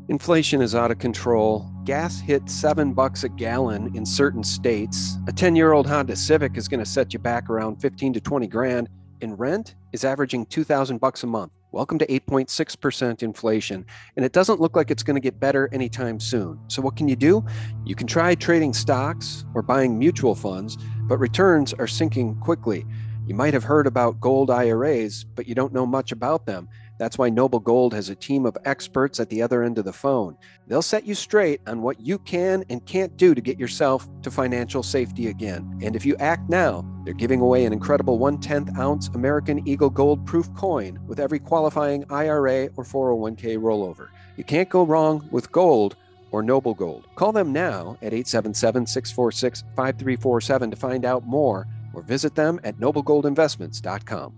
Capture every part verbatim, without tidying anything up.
Inflation is out of control. Gas hit seven bucks a gallon in certain states. A ten-year-old Honda Civic is going to set you back around fifteen to twenty grand, and rent is averaging two thousand bucks a month. Welcome to eight point six percent inflation, and it doesn't look like it's going to get better anytime soon. So what can you do? You can try trading stocks or buying mutual funds, but returns are sinking quickly. You might have heard about gold I R As, but you don't know much about them. That's why Noble Gold has a team of experts at the other end of the phone. They'll set you straight on what you can and can't do to get yourself to financial safety again. And if you act now, they're giving away an incredible one-tenth ounce American Eagle Gold proof coin with every qualifying I R A or four oh one k rollover. You can't go wrong with gold or Noble Gold. Call them now at eight seven seven, six four six, five three four seven to find out more, or visit them at noble gold investments dot com.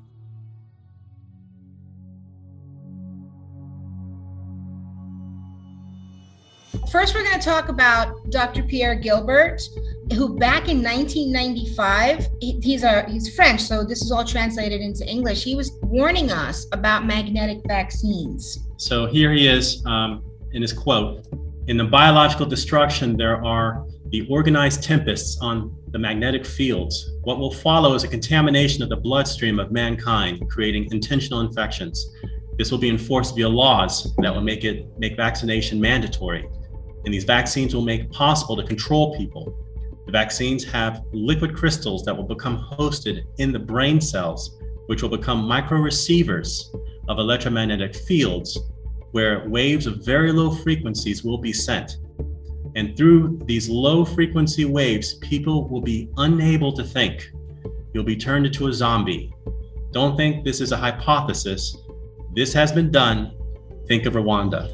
First, we're going to talk about Doctor Pierre Gilbert, who back in nineteen ninety-five, he, he's a he's French, so this is all translated into English. He was warning us about magnetic vaccines. So here he is um, in his quote: "In the biological destruction, there are the organized tempests on the magnetic fields. What will follow is a contamination of the bloodstream of mankind, creating intentional infections. This will be enforced via laws that will make it make vaccination mandatory. And these vaccines will make it possible to control people. The vaccines have liquid crystals that will become hosted in the brain cells, which will become micro receivers of electromagnetic fields, where waves of very low frequencies will be sent. And through these low frequency waves, people will be unable to think. You'll be turned into a zombie. Don't think this is a hypothesis. This has been done. Think of Rwanda."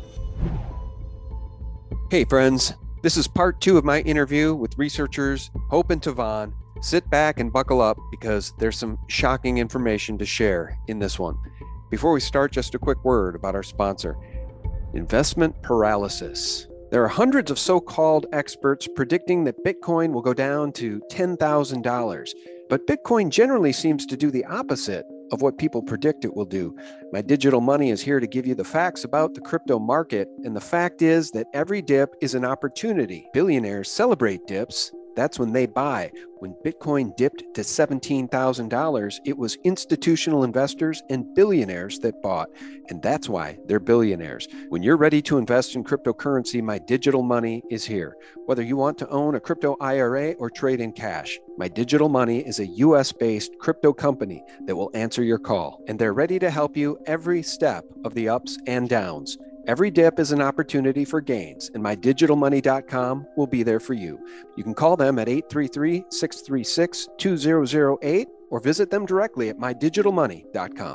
Hey friends, this is part two of my interview with researchers Hope and Tavon. Sit back and buckle up because there's some shocking information to share in this one. Before we start, just a quick word about our sponsor, investment paralysis. There are hundreds of so-called experts predicting that Bitcoin will go down to ten thousand dollars, but Bitcoin generally seems to do the opposite of what people predict it will do. My Digital Money is here to give you the facts about the crypto market, and the fact is that every dip is an opportunity. Billionaires celebrate dips. That's when they buy. When Bitcoin dipped to seventeen thousand dollars, it was institutional investors and billionaires that bought, and that's why they're billionaires. When you're ready to invest in cryptocurrency, My Digital Money is here. Whether you want to own a crypto I R A or trade in cash, My Digital Money is a U S-based crypto company that will answer your call, and they're ready to help you every step of the ups and downs. Every dip is an opportunity for gains, and my digital money dot com will be there for you. You can call them at eight three three, six three six, two zero zero eight or visit them directly at my digital money dot com.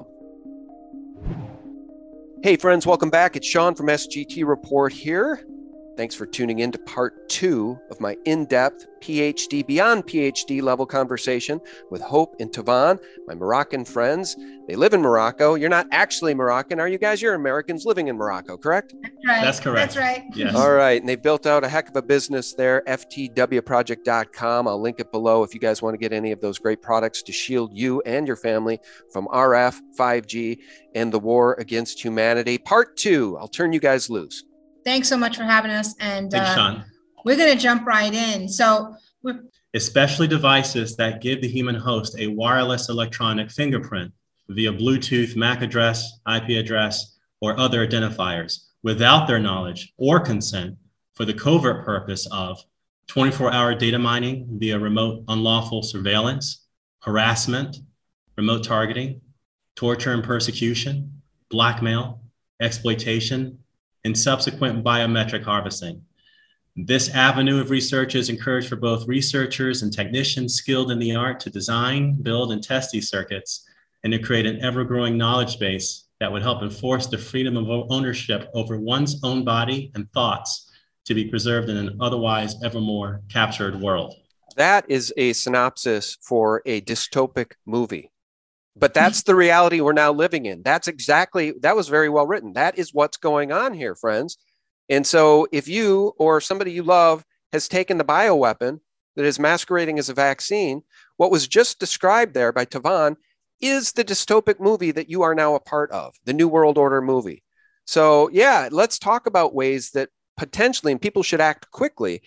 Hey friends, welcome back. It's Sean from S G T Report here. Thanks for tuning in to part two of my in-depth PhD, beyond PhD level conversation with Hope and Tavon, my Moroccan friends. They live in Morocco. You're not actually Moroccan, are you guys? You're Americans living in Morocco, correct? That's right. That's correct. That's right. Yes. All right. And they built out a heck of a business there, F T W project dot com. I'll link it below if you guys want to get any of those great products to shield you and your family from R F, five G, and the war against humanity. Part two, I'll turn you guys loose. Thanks so much for having us. And Thanks, uh, Sean. we're going to jump right in. So we're Especially devices that give the human host a wireless electronic fingerprint via Bluetooth, M A C address, I P address, or other identifiers without their knowledge or consent for the covert purpose of twenty-four hour data mining via remote unlawful surveillance, harassment, remote targeting, torture and persecution, blackmail, exploitation, and subsequent biometric harvesting. This avenue of research is encouraged for both researchers and technicians skilled in the art to design, build, and test these circuits, and to create an ever-growing knowledge base that would help enforce the freedom of ownership over one's own body and thoughts to be preserved in an otherwise ever more captured world. That is a synopsis for a dystopic movie. But that's the reality we're now living in. That's exactly, that was very well written. That is what's going on here, friends. And so if you or somebody you love has taken the bioweapon that is masquerading as a vaccine, what was just described there by Tavon is the dystopic movie that you are now a part of, the New World Order movie. So yeah, let's talk about ways that potentially, and people should act quickly.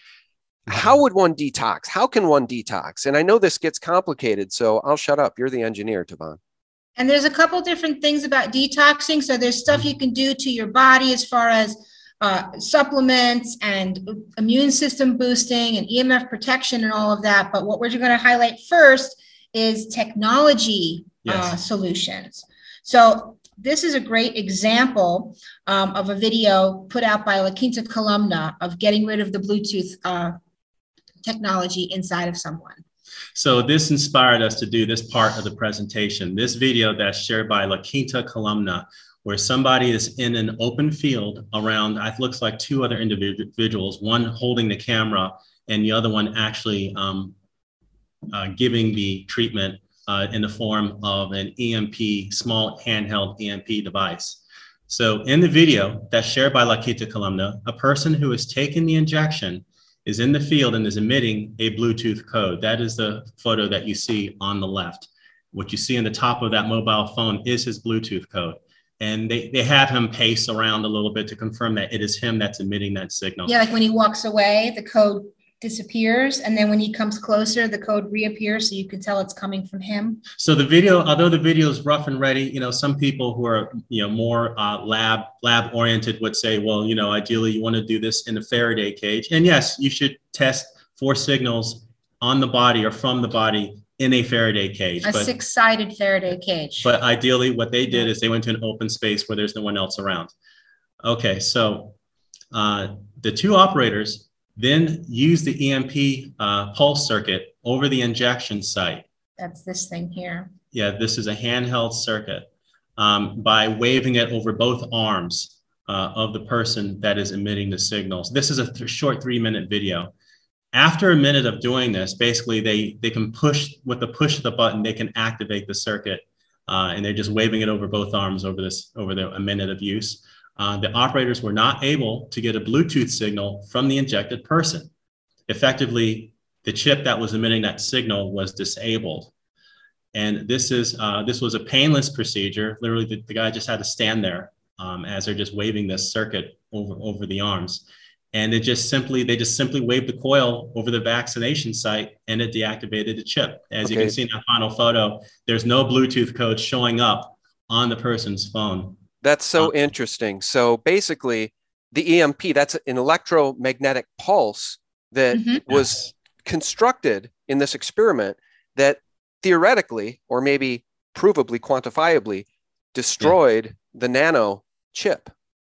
How would one detox? How can one detox? And I know this gets complicated, so I'll shut up. You're the engineer, Tavon. And there's a couple different things about detoxing. So there's stuff you can do to your body as far as uh, supplements and immune system boosting and E M F protection and all of that. But what we're going to highlight first is technology yes. uh, solutions. So this is a great example um, of a video put out by La Quinta Columna of getting rid of the Bluetooth uh, technology inside of someone. So this inspired us to do this part of the presentation. This video that's shared by La Quinta Columna, where somebody is in an open field around, it looks like two other individuals, one holding the camera and the other one actually um, uh, giving the treatment uh, in the form of an E M P, small handheld E M P device. So in the video that's shared by La Quinta Columna, a person who has taken the injection is in the field and is emitting a Bluetooth code. That is the photo that you see on the left. What you see in the top of that mobile phone is his Bluetooth code. And they, they have him pace around a little bit to confirm that it is him that's emitting that signal. Yeah, like when he walks away, the code disappears. And then when he comes closer, the code reappears. So you can tell it's coming from him. So the video, although the video is rough and ready, you know, some people who are, you know, more uh, lab lab oriented would say, well, you know, ideally you want to do this in a Faraday cage. And yes, you should test for signals on the body or from the body in a Faraday cage. A six-sided Faraday cage. But ideally what they did is they went to an open space where there's no one else around. Okay, so uh, the two operators then use the E M P uh, pulse circuit over the injection site. That's this thing here. Yeah, this is a handheld circuit um, by waving it over both arms uh, of the person that is emitting the signals. This is a th- short three minute video. After a minute of doing this, basically they, they can push, with the push of the button, they can activate the circuit uh, and they're just waving it over both arms over this, over the, a minute of use. Uh, the operators were not able to get a Bluetooth signal from the injected person. Effectively, the chip that was emitting that signal was disabled. And this is uh, this was a painless procedure. Literally, the, the guy just had to stand there um, as they're just waving this circuit over, over the arms. And it just simply, they just simply waved the coil over the vaccination site and it deactivated the chip. As okay. you can see in that final photo, there's no Bluetooth code showing up on the person's phone. That's so interesting. So basically, the E M P, that's an electromagnetic pulse that mm-hmm. was yes. constructed in this experiment that theoretically, or maybe provably, quantifiably, destroyed yeah. the nano chip.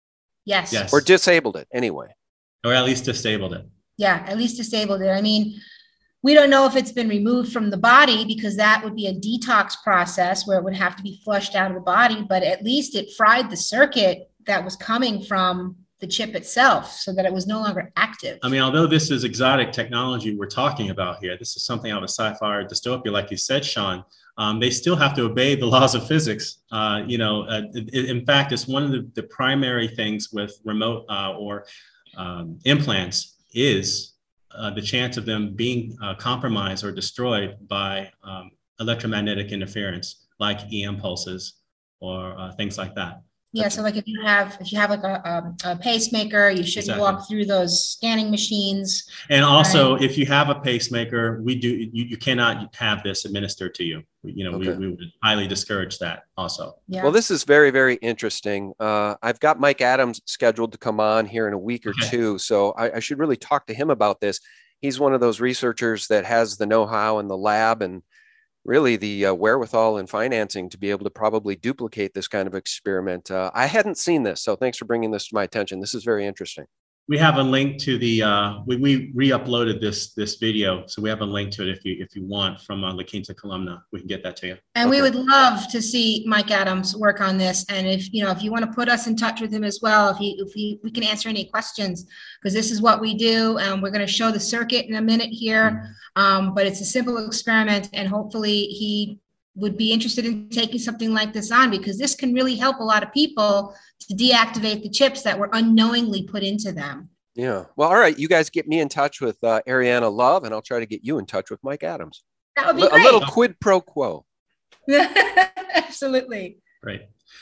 Yes. yes. Or disabled it anyway. Or at least disabled it. Yeah, at least disabled it. I mean, we don't know if it's been removed from the body because that would be a detox process where it would have to be flushed out of the body, but at least it fried the circuit that was coming from the chip itself so that it was no longer active. I mean, although this is exotic technology we're talking about here, this is something out of a sci-fi or dystopia, like you said, Sean, um, they still have to obey the laws of physics. Uh, you know, uh, it, in fact, it's one of the, the primary things with remote uh, or um, implants is Uh, the chance of them being uh, compromised or destroyed by um, electromagnetic interference, like E M pulses or uh, things like that. Yeah, That's so like if you have if you have like a, a, a pacemaker, you shouldn't exactly. walk through those scanning machines. And also, right? if you have a pacemaker, we do you, you cannot have this administered to you. You know, okay. we, we would highly discourage that also. Yeah. Well, this is very, very interesting. Uh, I've got Mike Adams scheduled to come on here in a week or okay. two, so I, I should really talk to him about this. He's one of those researchers that has the know-how in the lab and really the uh, wherewithal and financing to be able to probably duplicate this kind of experiment. Uh, I hadn't seen this, so thanks for bringing this to my attention. This is very interesting. We have a link to the, uh, we, we re-uploaded this this video, so we have a link to it if you if you want from uh, La Quinta Columna. We can get that to you. And okay. we would love to see Mike Adams work on this. And if, you know, if you want to put us in touch with him as well, if he, if he, we can answer any questions, because this is what we do. And we're going to show the circuit in a minute here. Mm-hmm. Um, but it's a simple experiment, and hopefully he would be interested in taking something like this on, because this can really help a lot of people to deactivate the chips that were unknowingly put into them. Yeah. Well, all right. You guys get me in touch with uh, Ariana Love, and I'll try to get you in touch with Mike Adams. That would be L- great. A little quid pro quo. Absolutely. Right.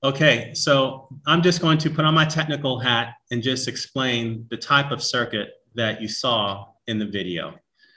Okay, so I'm just going to put on my technical hat and just explain the type of circuit that you saw in the video.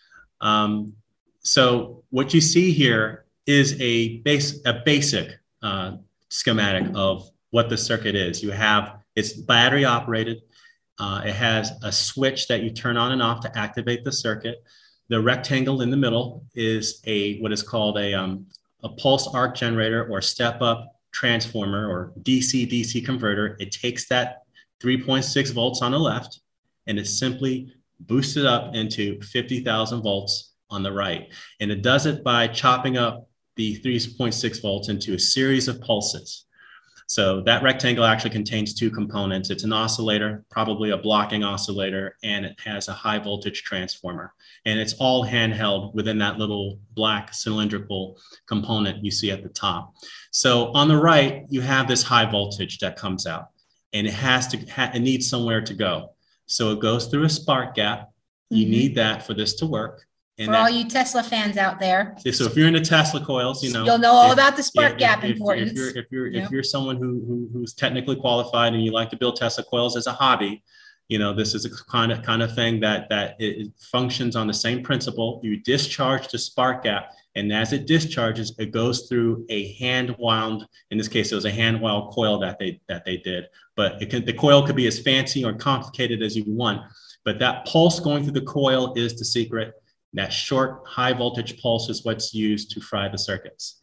Um, so what you see here is a base, a basic uh, schematic of what the circuit is. You have, it's battery operated. Uh, it has a switch that you turn on and off to activate the circuit. The rectangle in the middle is a, what is called a, um, a pulse arc generator or step up transformer or D C D C converter. It takes that three point six volts on the left and it simply boosts it up into fifty thousand volts on the right. And it does it by chopping up the three point six volts into a series of pulses. So that rectangle actually contains two components. It's an oscillator, probably a blocking oscillator, and it has a high voltage transformer. And it's all handheld within that little black cylindrical component you see at the top. So on the right, you have this high voltage that comes out, and it has to, it needs somewhere to go. So it goes through a spark gap. You mm-hmm. need that for this to work. And for that, all you Tesla fans out there. So if you're into Tesla coils, you know, you'll know all if, about the spark if, gap if, importance. If you're if you're yep. if you're someone who, who who's technically qualified and you like to build Tesla coils as a hobby, you know, this is a kind of kind of thing that that it functions on the same principle. You discharge the spark gap, and as it discharges, it goes through a hand wound. In this case, it was a hand wound coil that they that they did. But it can, the coil could be as fancy or complicated as you want. But that pulse going through the coil is the secret. That short high voltage pulse is what's used to fry the circuits.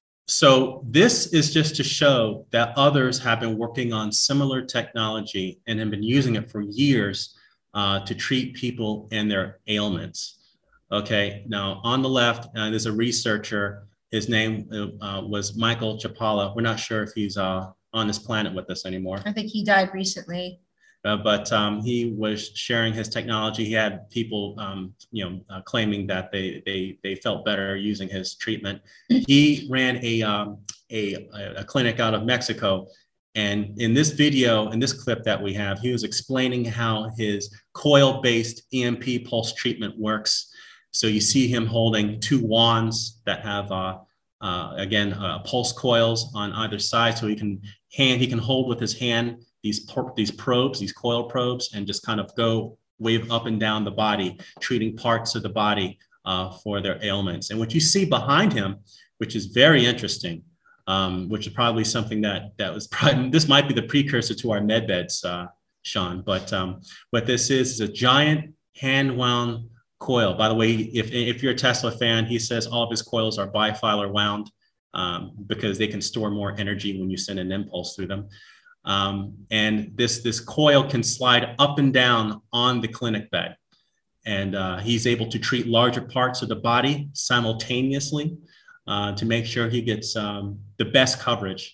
So this is just to show that others have been working on similar technology and have been using it for years uh, to treat people and their ailments. Okay, now on the left, uh, there's a researcher. His name uh, was Michael Chapala. We're not sure if he's uh, on this planet with us anymore. I think he died recently. Uh, but um, he was sharing his technology. He had people, um, you know, uh, claiming that they they they felt better using his treatment. He ran a, um, a a clinic out of Mexico, and in this video, in this clip that we have, he was explaining how his coil-based E M P pulse treatment works. So you see him holding two wands that have, uh, uh, again, uh, pulse coils on either side, so he can hand he can hold with his hand these, these probes, these coil probes, and just kind of go wave up and down the body, treating parts of the body uh, for their ailments. And what you see behind him, which is very interesting, um, which is probably something that, that was probably, this might be the precursor to our med beds, uh, Sean, but um, what this is, is a giant hand wound coil. By the way, if, if you're a Tesla fan, he says all of his coils are bifilar wound um, because they can store more energy when you send an impulse through them. Um, and this, this coil can slide up and down on the clinic bed. And uh, he's able to treat larger parts of the body simultaneously uh, to make sure he gets um, the best coverage.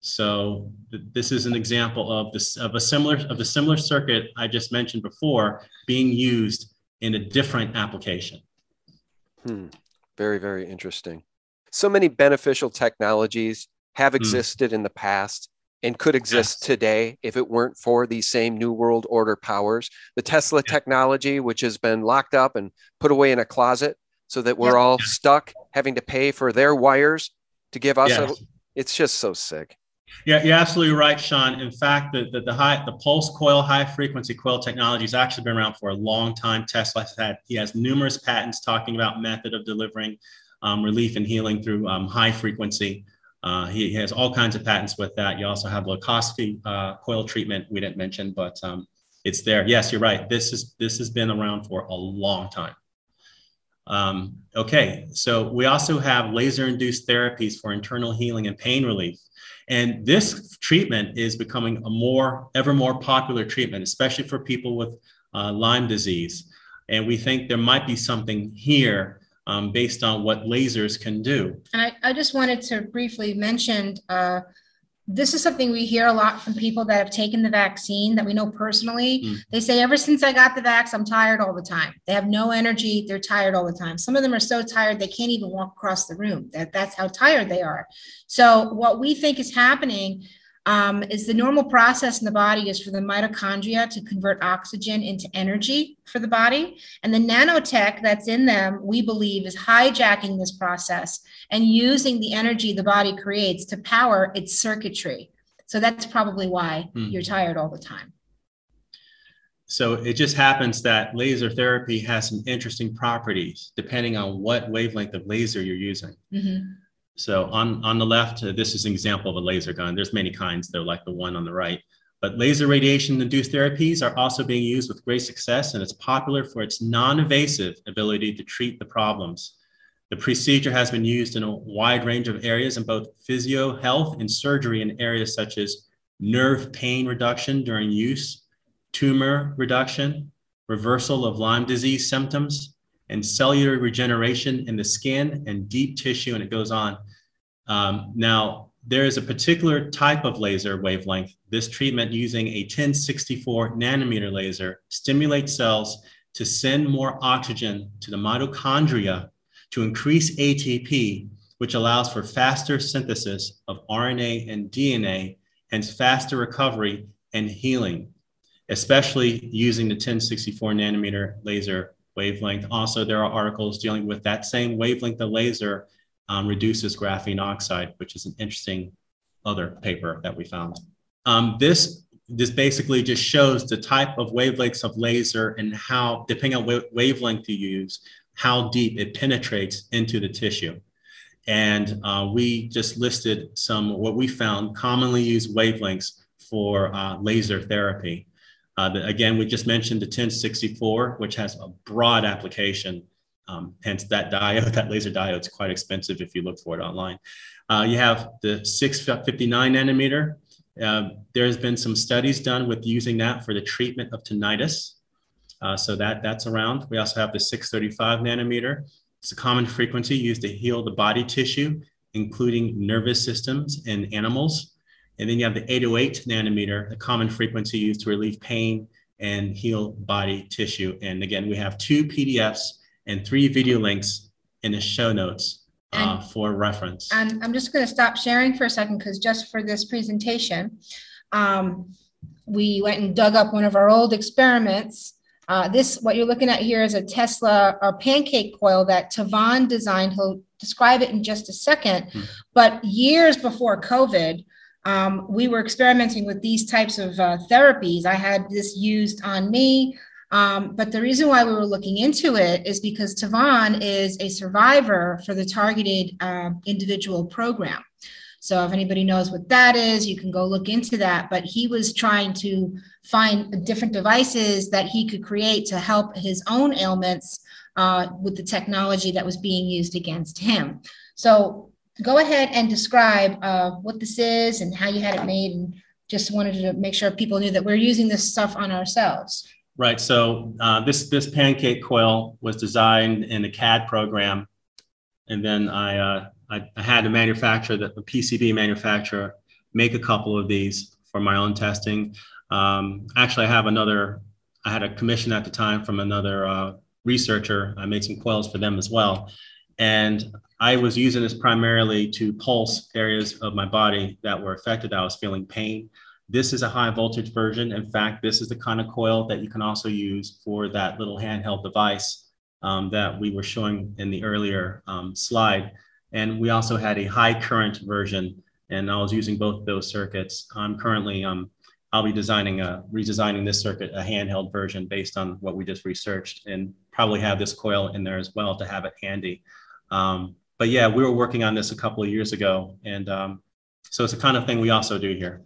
So th this is an example of this, of a similar, of the similar circuit I just mentioned before being used in a different application. Hmm. Very, very interesting. So many beneficial technologies have existed hmm. in the past and could exist yes. today if it weren't for these same New World Order powers. The Tesla yeah. technology, which has been locked up and put away in a closet so that we're yeah. all yeah. stuck having to pay for their wires to give us yes. a, it's just so sick. Yeah, you're absolutely right, Sean. In fact, the, the, the, high, the pulse coil, high frequency coil technology has actually been around for a long time. Tesla has had, he has numerous patents talking about method of delivering um, relief and healing through um, high frequency. Uh, he has all kinds of patents with that. You also have Lakosky uh, coil treatment we didn't mention, but um, it's there. Yes, you're right. This is this has been around for a long time. Um, okay, so we also have laser-induced therapies for internal healing and pain relief. And this treatment is becoming a more, ever more popular treatment, especially for people with uh, Lyme disease. And we think there might be something here Um, based on what lasers can do. And I, I just wanted to briefly mention, uh, this is something we hear a lot from people that have taken the vaccine that we know personally. Mm. They say, ever since I got the vax, I'm tired all the time. They have no energy. They're tired all the time. Some of them are so tired, they can't even walk across the room. That, that's how tired they are. So what we think is happening Um, is the normal process in the body is for the mitochondria to convert oxygen into energy for the body. And the nanotech that's in them, we believe, is hijacking this process and using the energy the body creates to power its circuitry. So that's probably why Mm. you're tired all the time. So it just happens that laser therapy has some interesting properties depending on what wavelength of laser you're using. Mm-hmm. So on, on the left, uh, this is an example of a laser gun. There's many kinds, though, like the one on the right. But laser radiation-induced therapies are also being used with great success, and it's popular for its non-invasive ability to treat the problems. The procedure has been used in a wide range of areas in both physio health and surgery in areas such as nerve pain reduction during use, tumor reduction, reversal of Lyme disease symptoms, and cellular regeneration in the skin and deep tissue, and it goes on. Um, now, there is a particular type of laser wavelength. This treatment using a ten sixty-four nanometer laser stimulates cells to send more oxygen to the mitochondria to increase A T P, which allows for faster synthesis of R N A and D N A, hence faster recovery and healing, especially using the ten sixty-four nanometer laser wavelength. Also, there are articles dealing with that same wavelength of laser um, reduces graphene oxide, which is an interesting other paper that we found. Um, this, this basically just shows the type of wavelengths of laser and how, depending on what wavelength you use, how deep it penetrates into the tissue. And uh, we just listed some what we found commonly used wavelengths for uh, laser therapy. Uh, the, again, we just mentioned the ten sixty-four, which has a broad application. Um, hence that diode, that laser diode is quite expensive if you look for it online. Uh, you have the six fifty-nine nanometer. Uh, there's been some studies done with using that for the treatment of tinnitus. Uh, so that, that's around. We also have the six thirty-five nanometer. It's a common frequency used to heal the body tissue, including nervous systems in animals. And then you have the eight oh eight nanometer, the common frequency used to relieve pain and heal body tissue. And again, we have two P D Fs and three video links in the show notes uh, And- for reference. And I'm just going to stop sharing for a second because just for this presentation, um, we went and dug up one of our old experiments. Uh, this, what you're looking at here is a Tesla or pancake coil that Tavon designed. He'll describe it in just a second. Hmm. But years before COVID, um, we were experimenting with these types of uh, therapies. I had this used on me. Um, but the reason why we were looking into it is because Tavon is a survivor for the targeted uh, individual program. So if anybody knows what that is, you can go look into that. But he was trying to find different devices that he could create to help his own ailments uh, with the technology that was being used against him. So go ahead and describe uh, what this is and how you had it made, and just wanted to make sure people knew that we're using this stuff on ourselves. Right. So uh, this this pancake coil was designed in a C A D program, and then I uh, I, I had to manufacture the, the P C B manufacturer make a couple of these for my own testing. Um, actually, I have another. I had a commission at the time from another uh, researcher. I made some coils for them as well, and I was using this primarily to pulse areas of my body that were affected. I was feeling pain. This is a high voltage version. In fact, this is the kind of coil that you can also use for that little handheld device um, that we were showing in the earlier um, slide. And we also had a high current version, and I was using both of those circuits. I'm currently, um, I'll be designing a, redesigning this circuit, a handheld version based on what we just researched, and probably have this coil in there as well to have it handy. Um, but yeah, we were working on this a couple of years ago. And um, so it's the kind of thing we also do here.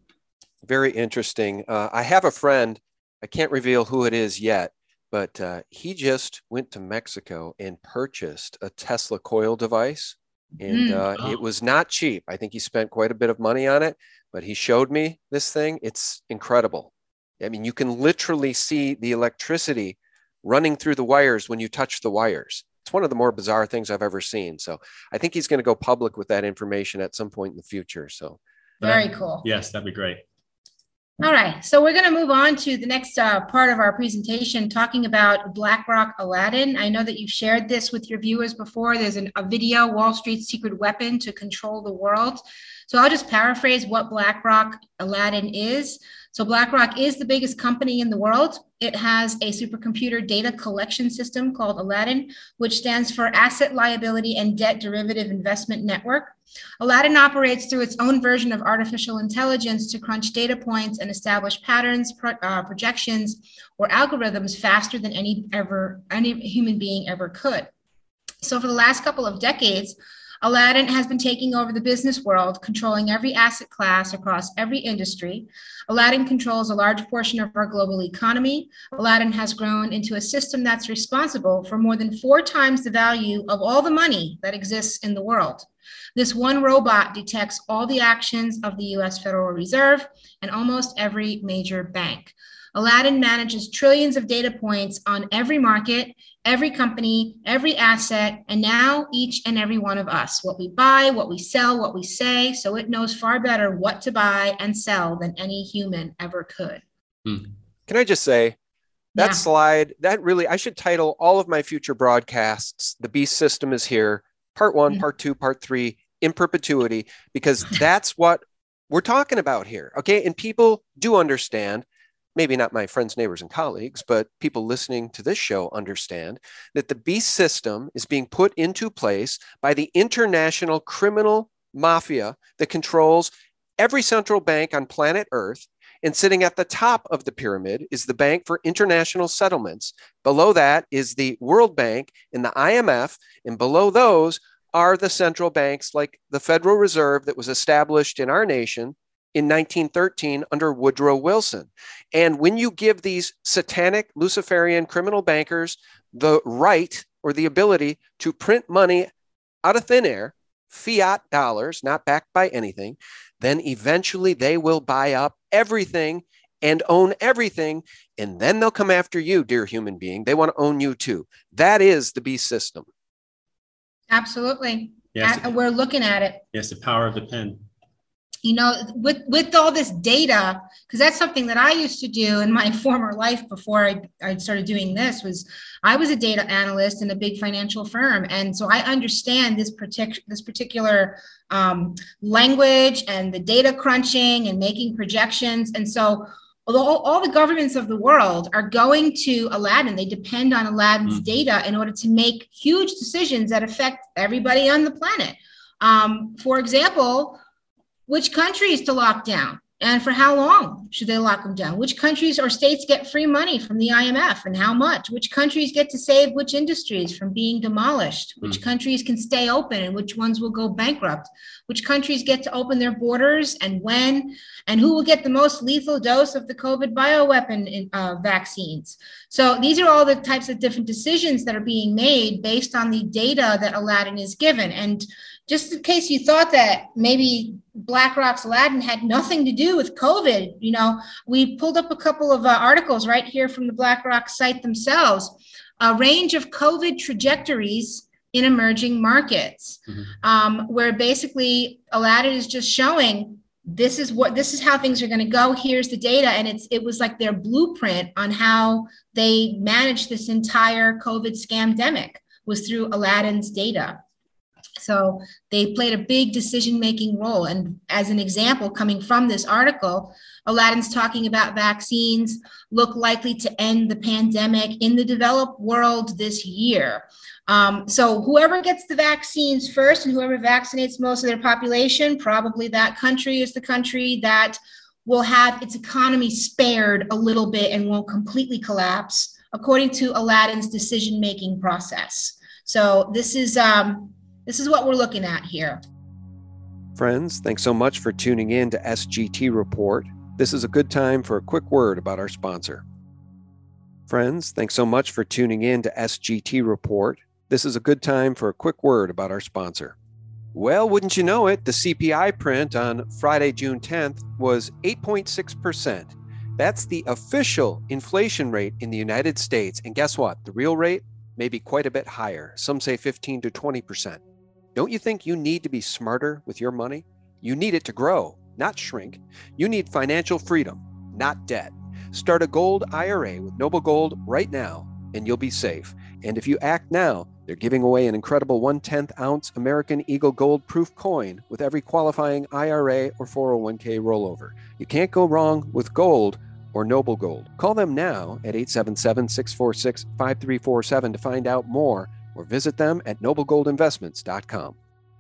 Very interesting. Uh, I have a friend, I can't reveal who it is yet, but uh, he just went to Mexico and purchased a Tesla coil device. And Mm. uh, Oh. it was not cheap. I think he spent quite a bit of money on it, but he showed me this thing. It's incredible. I mean, you can literally see the electricity running through the wires when you touch the wires. It's one of the more bizarre things I've ever seen. So I think he's going to go public with that information at some point in the future. So Very cool. Yes, that'd be great. All right, so we're going to move on to the next uh, part of our presentation, talking about BlackRock Aladdin. I know that you've shared this with your viewers before. There's an, a video, Wall Street's Secret Weapon to Control the World. So I'll just paraphrase what BlackRock Aladdin is. So BlackRock is the biggest company in the world. It has a supercomputer data collection system called Aladdin, which stands for Asset Liability and Debt Derivative Investment Network. Aladdin operates through its own version of artificial intelligence to crunch data points and establish patterns, pro, uh, projections, or algorithms faster than any ever any human being ever could. So for the last couple of decades, Aladdin has been taking over the business world, controlling every asset class across every industry. Aladdin controls a large portion of our global economy. Aladdin has grown into a system that's responsible for more than four times the value of all the money that exists in the world. This one robot detects all the actions of the U S Federal Reserve and almost every major bank. Aladdin manages trillions of data points on every market, every company, every asset, and now each and every one of us, what we buy, what we sell, what we say, so it knows far better what to buy and sell than any human ever could. Hmm. Can I just say, that yeah. slide, that really, I should title all of my future broadcasts, The Beast System is Here, part one, mm-hmm. part two, part three, in perpetuity, because that's what we're talking about here, okay? And people do understand, maybe not my friends, neighbors, and colleagues, but people listening to this show understand that the beast system is being put into place by the international criminal mafia that controls every central bank on planet Earth. And sitting at the top of the pyramid is the Bank for International Settlements. Below that is the World Bank and the I M F. And below those are the central banks like the Federal Reserve that was established in our nation in nineteen thirteen under Woodrow Wilson. And when you give these satanic Luciferian criminal bankers the right or the ability to print money out of thin air, fiat dollars, not backed by anything, then eventually they will buy up everything and own everything. And then they'll come after you, dear human being. They want to own you too. That is the beast system. Absolutely. Yes. At, we're looking at it. Yes, the power of the pen. You know, with, with all this data, because that's something that I used to do in my former life before I, I started doing this, was I was a data analyst in a big financial firm. And so I understand this, partic- this particular um, language and the data crunching and making projections. And so although all, all the governments of the world are going to Aladdin, they depend on Aladdin's mm. data in order to make huge decisions that affect everybody on the planet. Um, for example, which countries to lock down and for how long should they lock them down? Which countries or states get free money from the I M F and how much? Which countries get to save which industries from being demolished? Which mm. countries can stay open and which ones will go bankrupt? Which countries get to open their borders and when? And who will get the most lethal dose of the COVID bioweapon in, uh, vaccines? So these are all the types of different decisions that are being made based on the data that Aladdin is given. And just in case you thought that maybe BlackRock's Aladdin had nothing to do with COVID, you know, we pulled up a couple of uh, articles right here from the BlackRock site themselves, a range of COVID trajectories in emerging markets, mm-hmm. um, where basically Aladdin is just showing this is what this is how things are going to go. Here's the data, and it's it was like their blueprint on how they managed this entire COVID scamdemic was through Aladdin's data. So they played a big decision-making role. And as an example, coming from this article, Aladdin's talking about vaccines look likely to end the pandemic in the developed world this year. Um, so whoever gets the vaccines first and whoever vaccinates most of their population, probably that country is the country that will have its economy spared a little bit and won't completely collapse, according to Aladdin's decision-making process. So this is... Um, This is what we're looking at here. Friends, thanks so much for tuning in to S G T Report. This is a good time for a quick word about our sponsor. Friends, thanks so much for tuning in to S G T Report. This is a good time for a quick word about our sponsor. Well, wouldn't you know it, the C P I print on Friday, June tenth was eight point six percent. That's the official inflation rate in the United States. And guess what? The real rate may be quite a bit higher. Some say fifteen to twenty percent. Don't you think you need to be smarter with your money? You need it to grow, not shrink. You need financial freedom, not debt. Start a gold I R A with Noble Gold right now, and you'll be safe. And if you act now, They're giving away an incredible one-tenth ounce American Eagle Gold Proof coin with every qualifying I R A or four oh one k rollover. You can't go wrong with gold or Noble Gold. Call them now at eight seven seven, six four six, five three four seven to find out more, or visit them at noble gold investments dot com.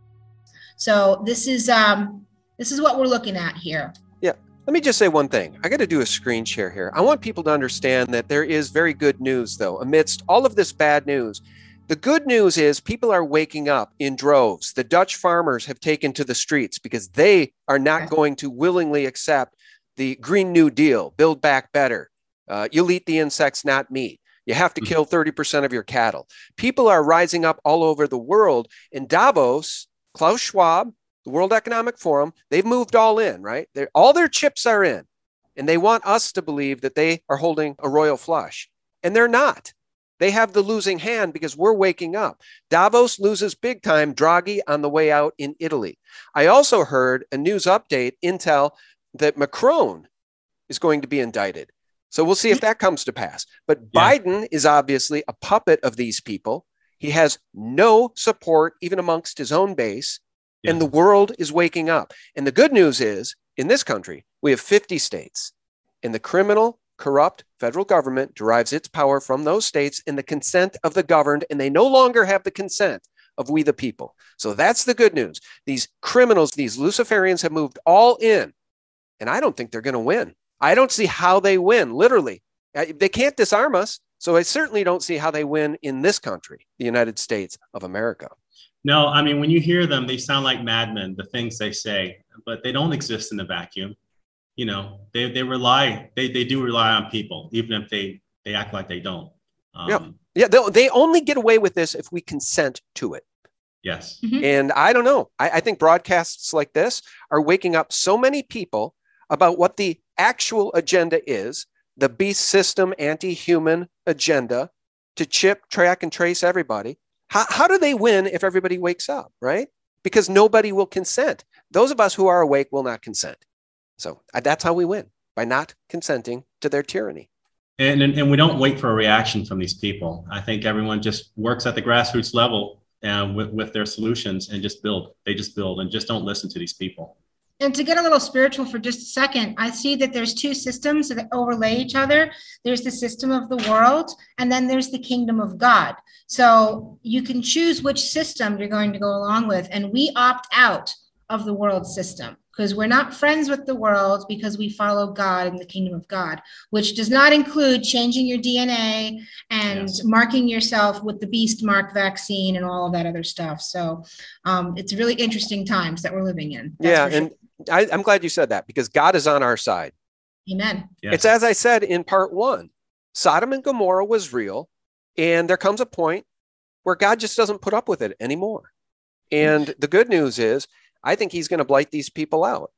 So this is um, this is what we're looking at here. Yeah. Let me just say one thing. I got to do a screen share here. I want people to understand that there is very good news, though, amidst all of this bad news. The good news is people are waking up in droves. The Dutch farmers have taken to the streets because they are not going to willingly accept the Green New Deal, Build Back Better. Uh, you'll eat the insects, not meat. You have to kill thirty percent of your cattle. People are rising up all over the world. In Davos, Klaus Schwab, the World Economic Forum, they've moved all in, right? They're, all their chips are in. And they want us to believe that they are holding a royal flush. And they're not. They have the losing hand because we're waking up. Davos loses big time, Draghi on the way out in Italy. I also heard a news update, intel, that Macron is going to be indicted. So we'll see if that comes to pass. But yeah. Biden is obviously a puppet of these people. He has no support even amongst his own base. Yeah. And the world is waking up. And the good news is, in this country, we have fifty states. And the criminal, corrupt federal government derives its power from those states in the consent of the governed, and they no longer have the consent of we the people. So that's the good news. These criminals, these Luciferians have moved all in, and I don't think they're going to win. I don't see how they win, literally. They can't disarm us, so I certainly don't see how they win in this country, the United States of America. No, I mean, when you hear them, they sound like madmen, the things they say, but they don't exist in a vacuum. You know, they, they rely, they, they do rely on people, even if they, they act like they don't. Um, yeah, yeah they, they only get away with this if we consent to it. Yes. Mm-hmm. And I don't know. I, I think broadcasts like this are waking up so many people about what the actual agenda is, the beast system, anti-human agenda to chip, track, and trace everybody. How, how do they win if everybody wakes up, right? Because nobody will consent. Those of us who are awake will not consent. So that's how we win, by not consenting to their tyranny. And, and and we don't wait for a reaction from these people. I think everyone just works at the grassroots level and with, with their solutions and just build. They just build and just don't listen to these people. And to get a little spiritual for just a second, I see that there's two systems that overlay each other. There's the system of the world, and then there's the kingdom of God. So you can choose which system you're going to go along with. And we opt out of the world system, because we're not friends with the world, because we follow God and the kingdom of God, which does not include changing your D N A and yes. marking yourself with the beast mark vaccine and all of that other stuff. So um, it's really interesting times that we're living in. Yeah. And sure. I, I'm glad you said that, because God is on our side. Amen. Yes. It's as I said in part one, Sodom and Gomorrah was real. And there comes a point where God just doesn't put up with it anymore. And the good news is, I think he's going to blight these people out.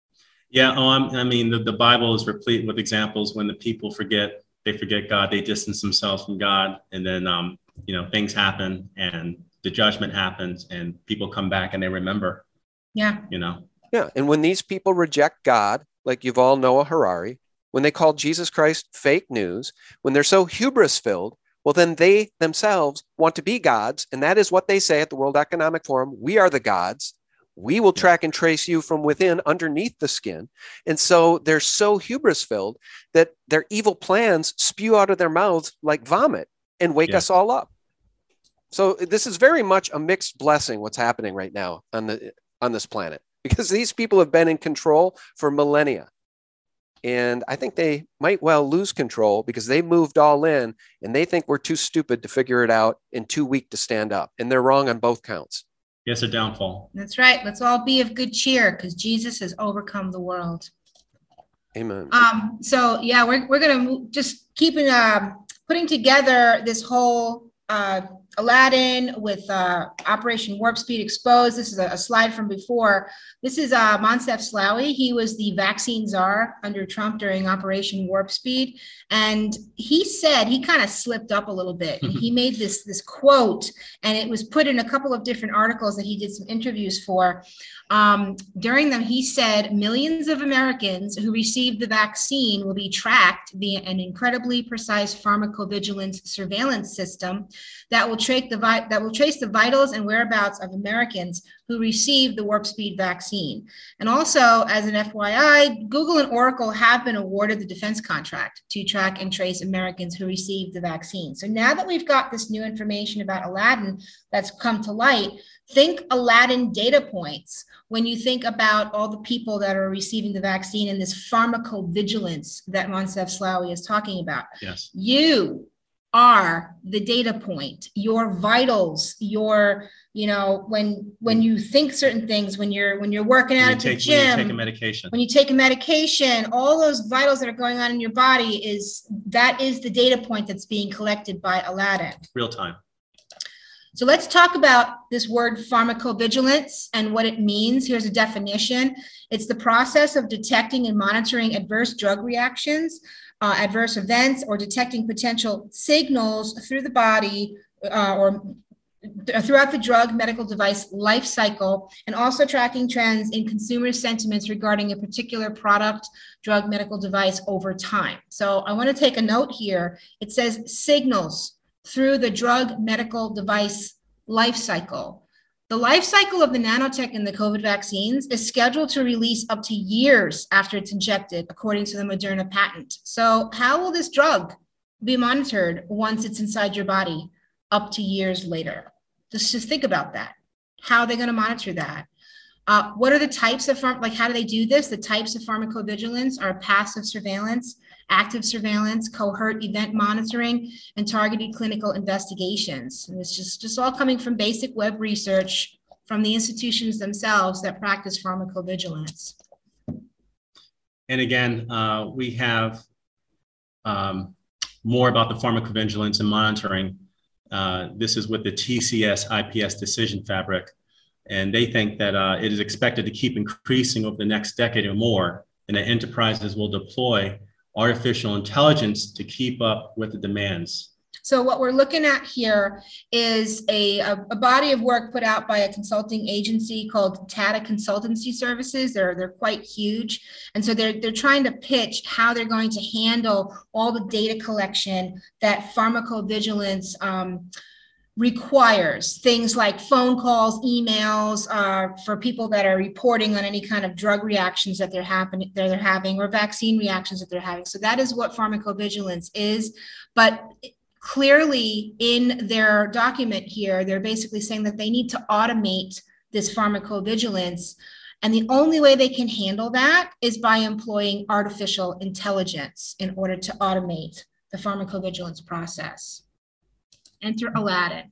Yeah. Oh, I'm, I mean, the, the Bible is replete with examples when the people forget, they forget God, they distance themselves from God. And then, um, you know, things happen and the judgment happens and people come back and they remember. Yeah. You know? Yeah. And when these people reject God, like Yuval Noah Harari, when they call Jesus Christ fake news, when they're so hubris filled, well, then they themselves want to be gods. And that is what they say at the World Economic Forum. We are the gods. We will track and trace you from within, underneath the skin. And so they're so hubris filled that their evil plans spew out of their mouths like vomit and wake yeah. us all up. So this is very much a mixed blessing, what's happening right now on the on this planet, because these people have been in control for millennia. And I think they might well lose control because they moved all in and they think we're too stupid to figure it out and too weak to stand up. And they're wrong on both counts. Yes, a downfall. That's right. Let's all be of good cheer, because Jesus has overcome the world. Amen. Um, so yeah, we're we're gonna just keeping uh, putting together this whole uh, Aladdin with uh, Operation Warp Speed Exposed. This is a, a slide from before. This is uh, Moncef Slaoui. He was the vaccine czar under Trump during Operation Warp Speed. And he said, he kind of slipped up a little bit. And he made this, this quote, and it was put in a couple of different articles that he did some interviews for. Um, during them, he said, millions of Americans who received the vaccine will be tracked via an incredibly precise pharmacovigilance surveillance system that will trace the vi- that will trace the vitals and whereabouts of Americans who received the warp speed vaccine. And also, as an F Y I, Google and Oracle have been awarded the defense contract to track and trace Americans who received the vaccine. So now that we've got this new information about Aladdin that's come to light, think Aladdin data points when you think about all the people that are receiving the vaccine and this pharmacovigilance that Moncef Slaoui is talking about. Yes. You are the data point, your vitals, your, you know, when when you think certain things, when you're when you're working out at the gym, when you take a medication, when you take a medication, all those vitals that are going on in your body, is that is the data point that's being collected by Aladdin. Real time. So let's talk about this word pharmacovigilance and what it means. Here's a definition. It's the process of detecting and monitoring adverse drug reactions, uh, adverse events, or detecting potential signals through the body uh, or th- throughout the drug medical device life cycle, and also tracking trends in consumer sentiments regarding a particular product, drug, medical device over time. So I want to take a note here. It says signals through the drug medical device life cycle. The life cycle of the nanotech in the COVID vaccines is scheduled to release up to years after it's injected, according to the Moderna patent. So how will this drug be monitored once it's inside your body up to years later? Just, just think about that. How are they going to monitor that? Uh, what are the types of, pharm- like how do they do this? The types of pharmacovigilance are passive surveillance, active surveillance, cohort event monitoring, and targeted clinical investigations. And it's just, just all coming from basic web research from the institutions themselves that practice pharmacovigilance. And again, uh, we have um, more about the pharmacovigilance and monitoring. Uh, this is with the T C S I P S decision fabric. And they think that uh, it is expected to keep increasing over the next decade or more, and that enterprises will deploy artificial intelligence to keep up with the demands. So what we're looking at here is a, a, a body of work put out by a consulting agency called Tata Consultancy Services. They're, they're quite huge. And so they're, they're trying to pitch how they're going to handle all the data collection that pharmacovigilance um, requires, things like phone calls, emails, uh, for people that are reporting on any kind of drug reactions that they're happening, that they're having, or vaccine reactions that they're having. So that is what pharmacovigilance is. But clearly in their document here, they're basically saying that they need to automate this pharmacovigilance. And the only way they can handle that is by employing artificial intelligence in order to automate the pharmacovigilance process. Enter Aladdin.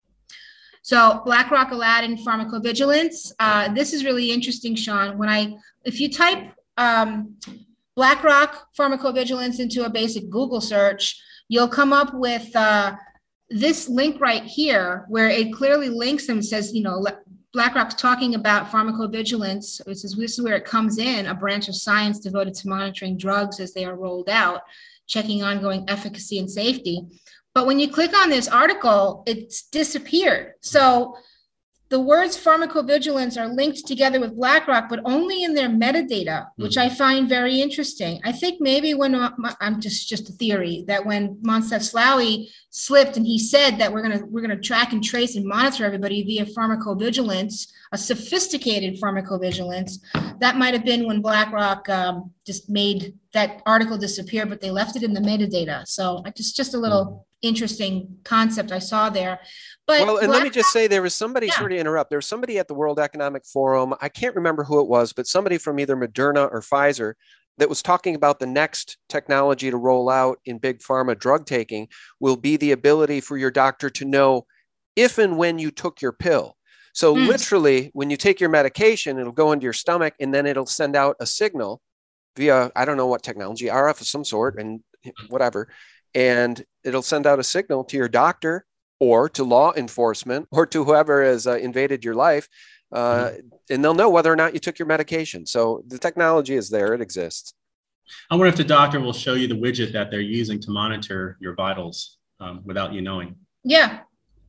So BlackRock Aladdin pharmacovigilance. Uh, this is really interesting, Sean. When I, if you type um, BlackRock pharmacovigilance into a basic Google search, you'll come up with uh, this link right here, where it clearly links them. It says, you know, BlackRock's talking about pharmacovigilance. It says this is where it comes in, a branch of science devoted to monitoring drugs as they are rolled out, checking ongoing efficacy and safety. But when you click on this article, it's disappeared. So the words pharmacovigilance are linked together with BlackRock, but only in their metadata, which mm-hmm. I find very interesting. I think maybe when, I'm just, just a theory, that when Moncef Slaoui slipped and he said that we're gonna, we're gonna track and trace and monitor everybody via pharmacovigilance, a sophisticated pharmacovigilance, that might have been when BlackRock um, just made that article disappear, but they left it in the metadata. So just, just a little mm-hmm. interesting concept I saw there. But well, and Black let me just say, there was somebody, yeah. sorry to interrupt, there was somebody at the World Economic Forum, I can't remember who it was, but somebody from either Moderna or Pfizer that was talking about the next technology to roll out in big pharma drug taking will be the ability for your doctor to know if and when you took your pill. So mm. literally, when you take your medication, it'll go into your stomach and then it'll send out a signal via, I don't know what technology, R F of some sort and whatever, and it'll send out a signal to your doctor or to law enforcement or to whoever has uh, invaded your life, uh, mm-hmm. and they'll know whether or not you took your medication. So the technology is there, it exists. I wonder if the doctor will show you the widget that they're using to monitor your vitals um, without you knowing. Yeah.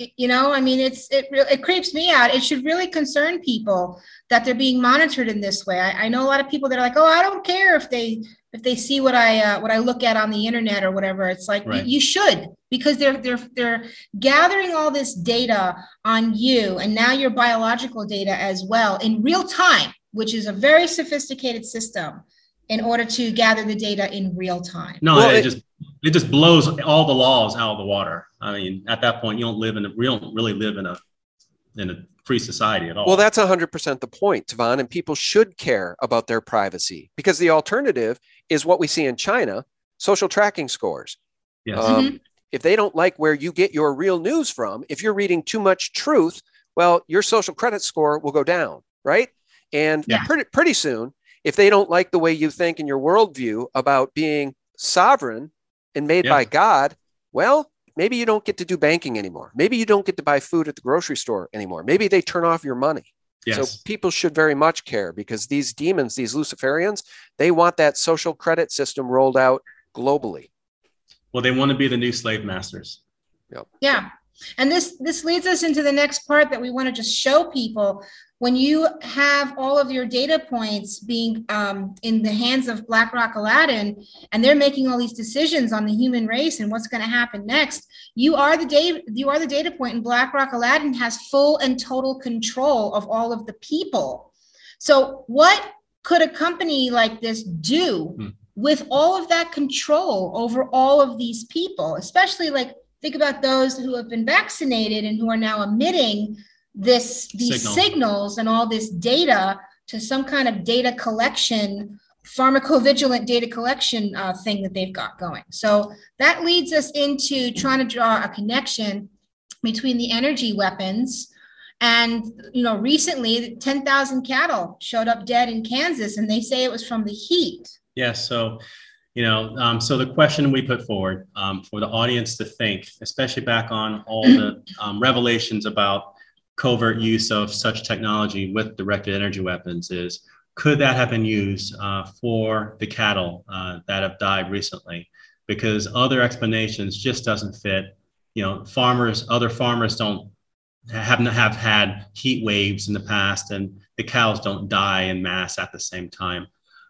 You know, I mean, it's it it creeps me out. It should really concern people that they're being monitored in this way. I, I know a lot of people that are like, oh, I don't care if they if they see what I uh, what I look at on the internet or whatever. It's like right. you, you should, because they're they're they're gathering all this data on you, and now your biological data as well in real time, which is a very sophisticated system in order to gather the data in real time. No, well, it, it just it just blows all the laws out of the water. I mean, at that point, you don't live in a we don't really live in a in a free society at all. Well, that's one hundred percent the point, Tavon, and people should care about their privacy, because the alternative is what we see in China, social tracking scores. Yes. Um, Mm-hmm. If they don't like where you get your real news from, if you're reading too much truth, well, your social credit score will go down, right? And Yeah. pretty, pretty soon, if they don't like the way you think and your worldview about being sovereign and made Yeah. by God, well, maybe you don't get to do banking anymore. Maybe you don't get to buy food at the grocery store anymore. Maybe they turn off your money. Yes. So people should very much care, because these demons, these Luciferians, they want that social credit system rolled out globally. Well, they want to be the new slave masters. Yeah. And this this leads us into the next part that we want to just show people. When you have all of your data points being um, in the hands of BlackRock Aladdin, and they're making all these decisions on the human race and what's going to happen next, you are the data you are the data point, and BlackRock Aladdin has full and total control of all of the people. So what could a company like this do Hmm. with all of that control over all of these people, especially like think about those who have been vaccinated and who are now emitting this these Signal. signals and all this data to some kind of data collection, pharmacovigilant data collection uh, thing that they've got going. So that leads us into trying to draw a connection between the energy weapons. And, you know, recently ten thousand cattle showed up dead in Kansas, and they say it was from the heat. Yes. So, you know, um, so the question we put forward um, for the audience to think, especially back on all the um, revelations about covert use of such technology with directed energy weapons, is could that have been used uh, for the cattle uh, that have died recently? Because other explanations just doesn't fit. You know, farmers, other farmers don't happen to have had heat waves in the past, and the cows don't die in mass at the same time.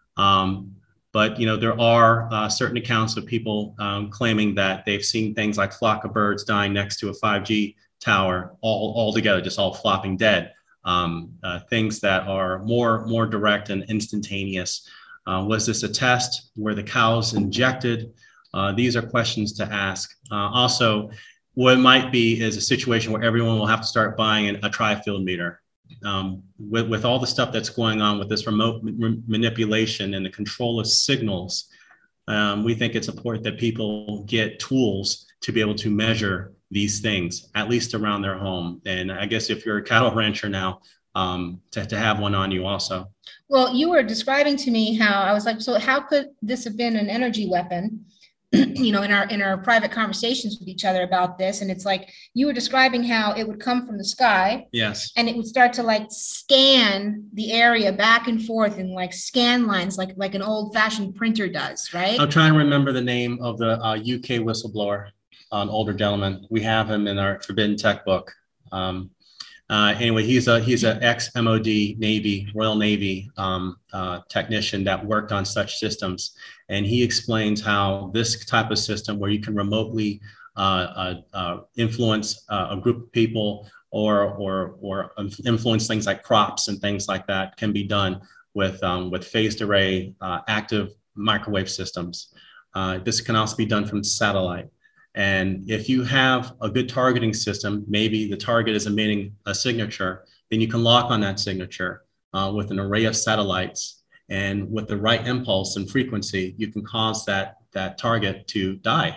Um, But, you know, there are uh, certain accounts of people um, claiming that they've seen things like flock of birds dying next to a five G tower all, all together, just all flopping dead. Um, uh, things that are more, more direct and instantaneous. Uh, was this a test? Were the cows injected? Uh, these are questions to ask. Uh, also, what it might be is a situation where everyone will have to start buying an, a tri-field meter. Um, with, with all the stuff that's going on with this remote m- manipulation and the control of signals, um, we think it's important that people get tools to be able to measure these things, at least around their home. And I guess if you're a cattle rancher now, um, to, to have one on you also. Well, you were describing to me how I was like, so how could this have been an energy weapon? You know, in our in our private conversations with each other about this, and it's like you were describing how it would come from the sky, Yes. and it would start to like scan the area back and forth in like scan lines, like like an old-fashioned printer does, right? I'm trying to remember the name of the uh, U K whistleblower, an older gentleman. We have him in our Forbidden Tech book. Um, uh, anyway, he's a he's an ex-M O D Navy, Royal Navy um, uh, technician that worked on such systems. And he explains how this type of system, where you can remotely uh, uh, uh, influence uh, a group of people or, or, or influence things like crops and things like that, can be done with, um, with phased array uh, active microwave systems. Uh, this can also be done from satellite. And if you have a good targeting system, maybe the target is emitting a signature, then you can lock on that signature uh, with an array of satellites. And with the right impulse and frequency, you can cause that, that target to die.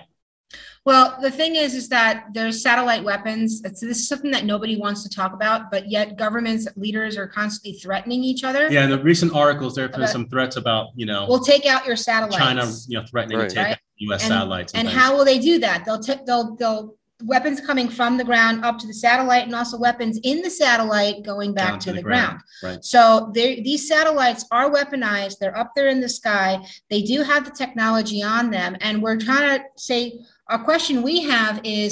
Well, the thing is, is that there's satellite weapons. It's, this is something that nobody wants to talk about, but yet governments, leaders are constantly threatening each other. Yeah, in the recent articles, there have been Okay. some threats about, you know, We'll take out your satellites. China, you know, threatening Right. to take Right. out U S And- satellites. And things. how will they do that? They'll t- they'll they'll weapons coming from the ground up to the satellite, and also weapons in the satellite going back Down to, the, ground. Right. So they- these satellites are weaponized. They're up there in the sky. They do have the technology on them. And we're trying to say, our question we have is,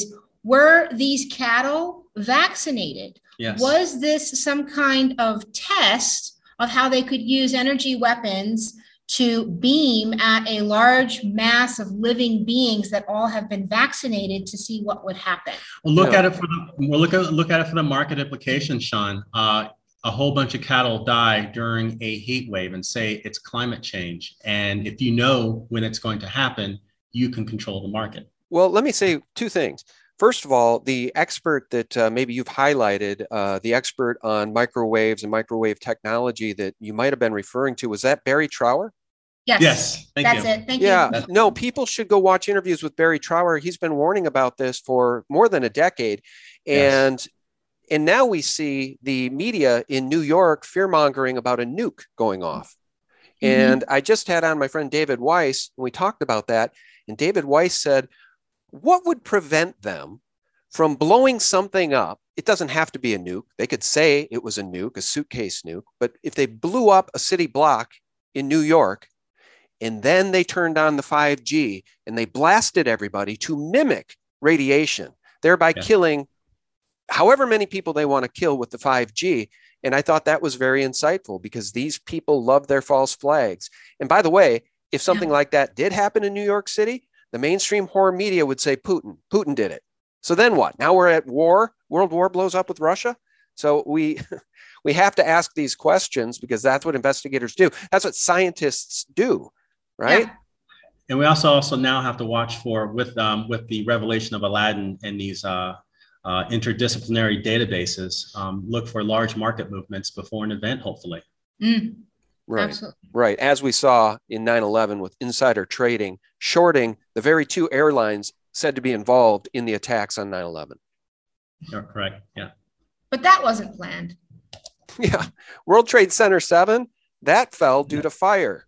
were these cattle vaccinated? Yes. Was this some kind of test of how they could use energy weapons to beam at a large mass of living beings that all have been vaccinated to see what would happen? Well, look Yeah. at it for the we'll look at look at it for the market implication, Sean. Uh, a whole bunch of cattle die during a heat wave, and say it's climate change. And if you know when it's going to happen, you can control the market. Well, let me say two things. First of all, the expert that uh, maybe you've highlighted, uh, the expert on microwaves and microwave technology that you might have been referring to, was that Barry Trower? Yes. Yes. Thank That's you. it. Thank Yeah, you. no, people should go watch interviews with Barry Trower. He's been warning about this for more than a decade. And Yes. and now we see the media in New York fear-mongering about a nuke going off. Mhm. And I just had on my friend David Weiss, and we talked about that. And David Weiss said, what would prevent them from blowing something up? It doesn't have to be a nuke. They could say it was a nuke, a suitcase nuke. But if they blew up a city block in New York, and then they turned on the five G and they blasted everybody to mimic radiation, thereby Yeah. killing however many people they want to kill with the five G. And I thought that was very insightful because these people love their false flags. And by the way, if something Yeah. like that did happen in New York City, the mainstream horror media would say Putin, Putin did it. So then what? Now we're at war. World War blows up with Russia. So we we have to ask these questions because that's what investigators do. That's what scientists do, right? Yeah. And we also also now have to watch for with um, with the revelation of Aladdin and these uh, uh, interdisciplinary databases. Um, look for large market movements before an event, hopefully. Mm, Right. absolutely. Right. As we saw in nine eleven with insider trading, shorting the very two airlines said to be involved in the attacks on nine eleven. You're correct. Yeah. But that wasn't planned. Yeah. World Trade Center seven, that fell due to fire.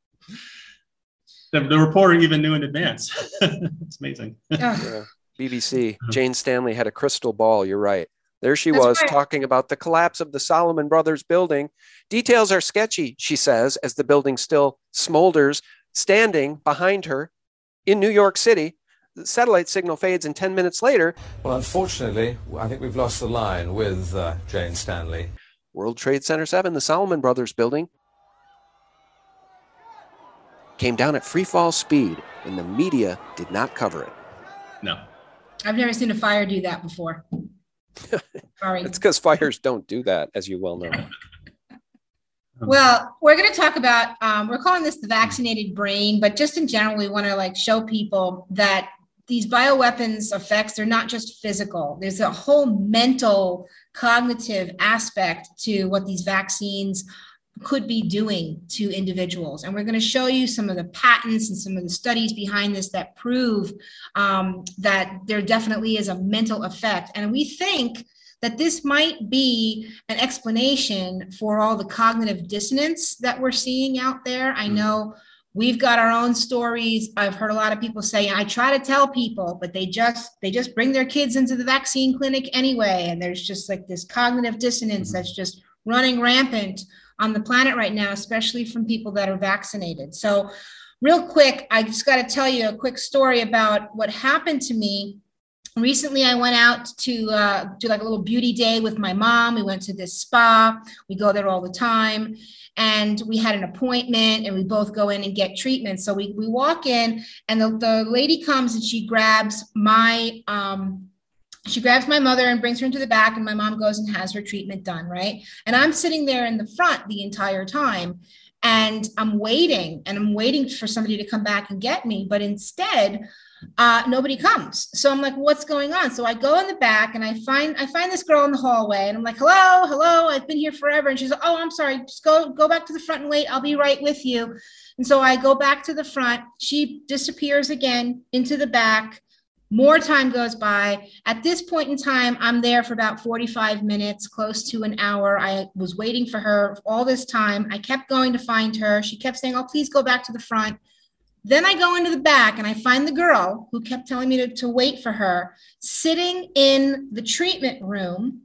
The, the reporter even knew in advance. It's amazing. Ugh. Yeah. B B C, Jane Stanley had a crystal ball. You're right. There she That's was right. talking about the collapse of the Salomon Brothers building. Details are sketchy, she says, as the building still smolders, standing behind her in New York City. The satellite signal fades, and ten minutes later, Well, unfortunately, I think we've lost the line with uh, Jane Stanley. World Trade Center seven, the Salomon Brothers building, came down at free fall speed, and the media did not cover it. No. I've never seen a fire do that before. Sorry. It's because fires don't do that, as you well know. Well, we're going to talk about, um, we're calling this the vaccinated brain, but just in general, we want to like show people that these bioweapons effects, they're not just physical. There's a whole mental, cognitive aspect to what these vaccines could be doing to individuals. And we're going to show you some of the patents and some of the studies behind this that prove um, that there definitely is a mental effect. And we think that this might be an explanation for all the cognitive dissonance that we're seeing out there. I know we've got our own stories. I've heard a lot of people say, I try to tell people, but they just they just bring their kids into the vaccine clinic anyway. And there's just like this cognitive dissonance that's just running rampant on the planet right now, especially from people that are vaccinated. So real quick, I just got to tell you a quick story about what happened to me. Recently, I went out to uh, do like a little beauty day with my mom. We went to this spa. We go there all the time. And we had an appointment and we both go in and get treatment. So we, we walk in and the, the lady comes and she grabs my, um, she grabs my mother and brings her into the back, and my mom goes and has her treatment done, right? And I'm sitting there in the front the entire time. And I'm waiting and I'm waiting for somebody to come back and get me. But instead, uh, nobody comes. So I'm like, what's going on? So I go in the back and I find I find this girl in the hallway and I'm like, hello, hello, I've been here forever. And she's like, oh, I'm sorry, just go, go back to the front and wait. I'll be right with you. And so I go back to the front. She disappears again into the back. More time goes by. At this point in time, I'm there for about forty-five minutes, close to an hour. I was waiting for her all this time. I kept going to find her. She kept saying, oh, please go back to the front. Then I go into the back and I find the girl who kept telling me to, to wait for her, sitting in the treatment room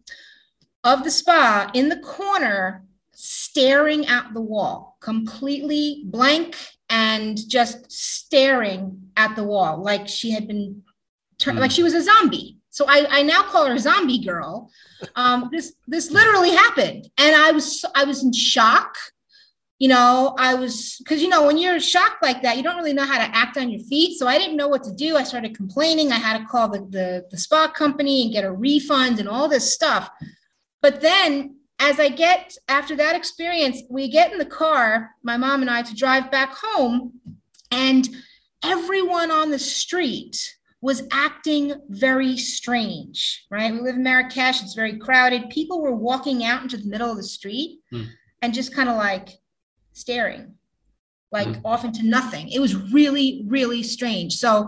of the spa in the corner, staring at the wall, completely blank and just staring at the wall like she had been Turn, like she was a zombie, so I, I now call her Zombie Girl. Um, this this literally happened, and I was I was in shock. You know, I was, because, you know, when you're shocked like that, you don't really know how to act on your feet. So I didn't know what to do. I started complaining. I had to call the, the, the spa company and get a refund and all this stuff. But then as I get, after that experience, we get in the car, my mom and I, to drive back home, and everyone on the street was acting very strange, right? We live in Marrakesh. It's very crowded. People were walking out into the middle of the street mm. and just kind of like, staring like mm-hmm. off into nothing. It was really, really strange. So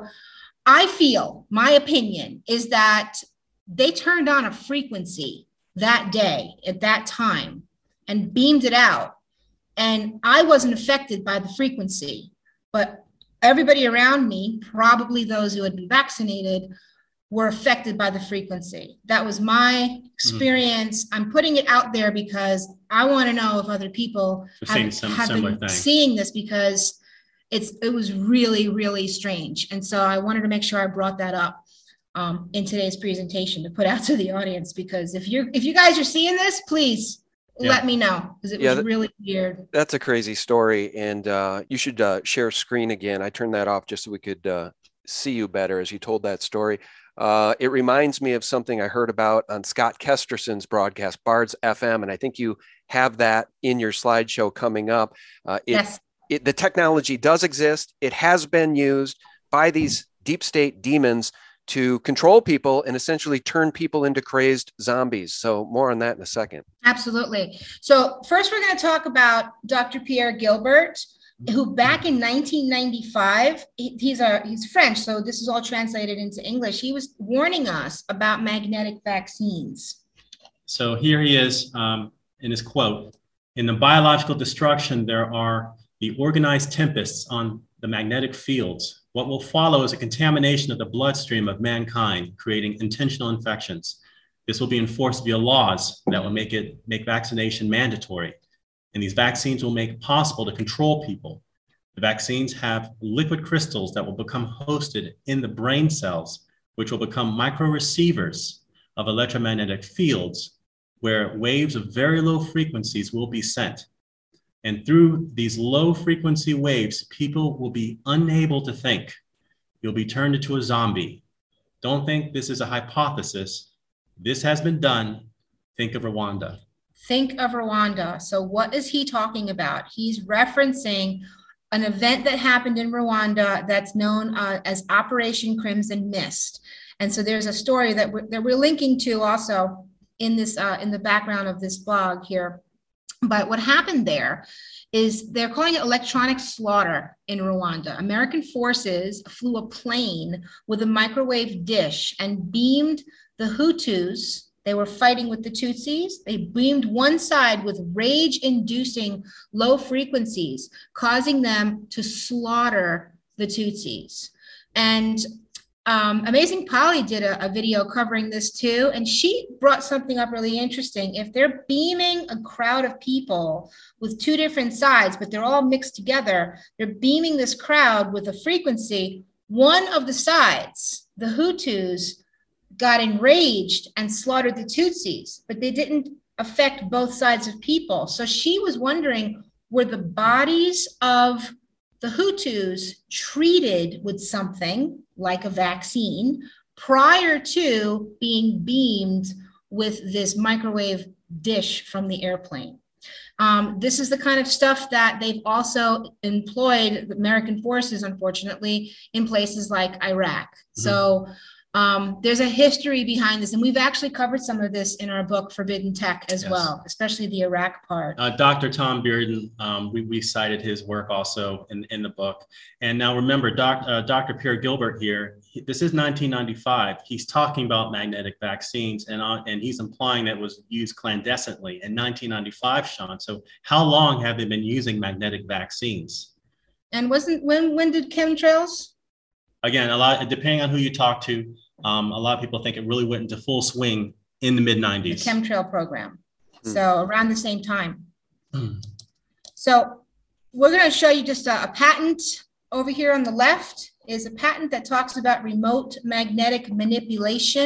I feel, my opinion is that they turned on a frequency that day at that time and beamed it out. And I wasn't affected by the frequency, but everybody around me, probably those who had been vaccinated, were affected by the frequency. That was my experience. Mm-hmm. I'm putting it out there because I want to know if other people have, some, have been thing. seeing this, because it's it was really, really strange. And so I wanted to make sure I brought that up um, in today's presentation to put out to the audience, because if you're if you guys are seeing this, please yeah. let me know, because it yeah, was really weird. That's a crazy story. And uh, you should uh, share screen again. I turned that off just so we could uh, see you better as you told that story. Uh, it reminds me of something I heard about on Scott Kesterson's broadcast, Bards F M, and I think you have that in your slideshow coming up. Uh, it, yes. It, the technology does exist. It has been used by these deep state demons to control people and essentially turn people into crazed zombies. So more on that in a second. Absolutely. So first, we're going to talk about Doctor Pierre Gilbert, who back in nineteen ninety-five, he, he's a he's French, so this is all translated into English. He was warning us about magnetic vaccines. So here he is um, in his quote: "In the biological destruction, there are the organized tempests on the magnetic fields. What will follow is a contamination of the bloodstream of mankind, creating intentional infections. This will be enforced via laws that will make it make vaccination mandatory. And these vaccines will make it possible to control people. The vaccines have liquid crystals that will become hosted in the brain cells, which will become micro receivers of electromagnetic fields, where waves of very low frequencies will be sent. And through these low frequency waves, people will be unable to think. You'll be turned into a zombie. Don't think this is a hypothesis. This has been done. Think of Rwanda." Think of Rwanda. So what is he talking about? He's referencing an event that happened in Rwanda that's known uh, as Operation Crimson Mist. And so there's a story that we're, that we're linking to also in this uh, in the background of this blog here. But what happened there is they're calling it electronic slaughter in Rwanda. American forces flew a plane with a microwave dish and beamed the Hutus. They were fighting with the Tutsis. They beamed one side with rage-inducing low frequencies, causing them to slaughter the Tutsis. And um, Amazing Polly did a, a video covering this too, and she brought something up really interesting. If they're beaming a crowd of people with two different sides, but they're all mixed together, they're beaming this crowd with a frequency, one of the sides, the Hutus, got enraged and slaughtered the Tutsis, but they didn't affect both sides of people. So she was wondering, were the bodies of the Hutus treated with something like a vaccine prior to being beamed with this microwave dish from the airplane? Um, this is the kind of stuff that they've also employed, the American forces, unfortunately, in places like Iraq. Mm-hmm. So Um, there's a history behind this, and we've actually covered some of this in our book, Forbidden Tech, as yes. well, especially the Iraq part. Uh, Doctor Tom Bearden, um, we, we cited his work also in, in the book. And now remember, doc, uh, Doctor Pierre Gilbert here, he, this is nineteen ninety-five. He's talking about magnetic vaccines, and, uh, and he's implying that it was used clandestinely in nineteen ninety-five, Sean. So how long have they been using magnetic vaccines? And wasn't, when, when did chemtrails? Again, a lot, depending on who you talk to, Um, a lot of people think it really went into full swing in the mid nineties. The chemtrail program. Mm. So around the same time. Mm. So we're going to show you just a, a patent over here on the left is a patent that talks about remote magnetic manipulation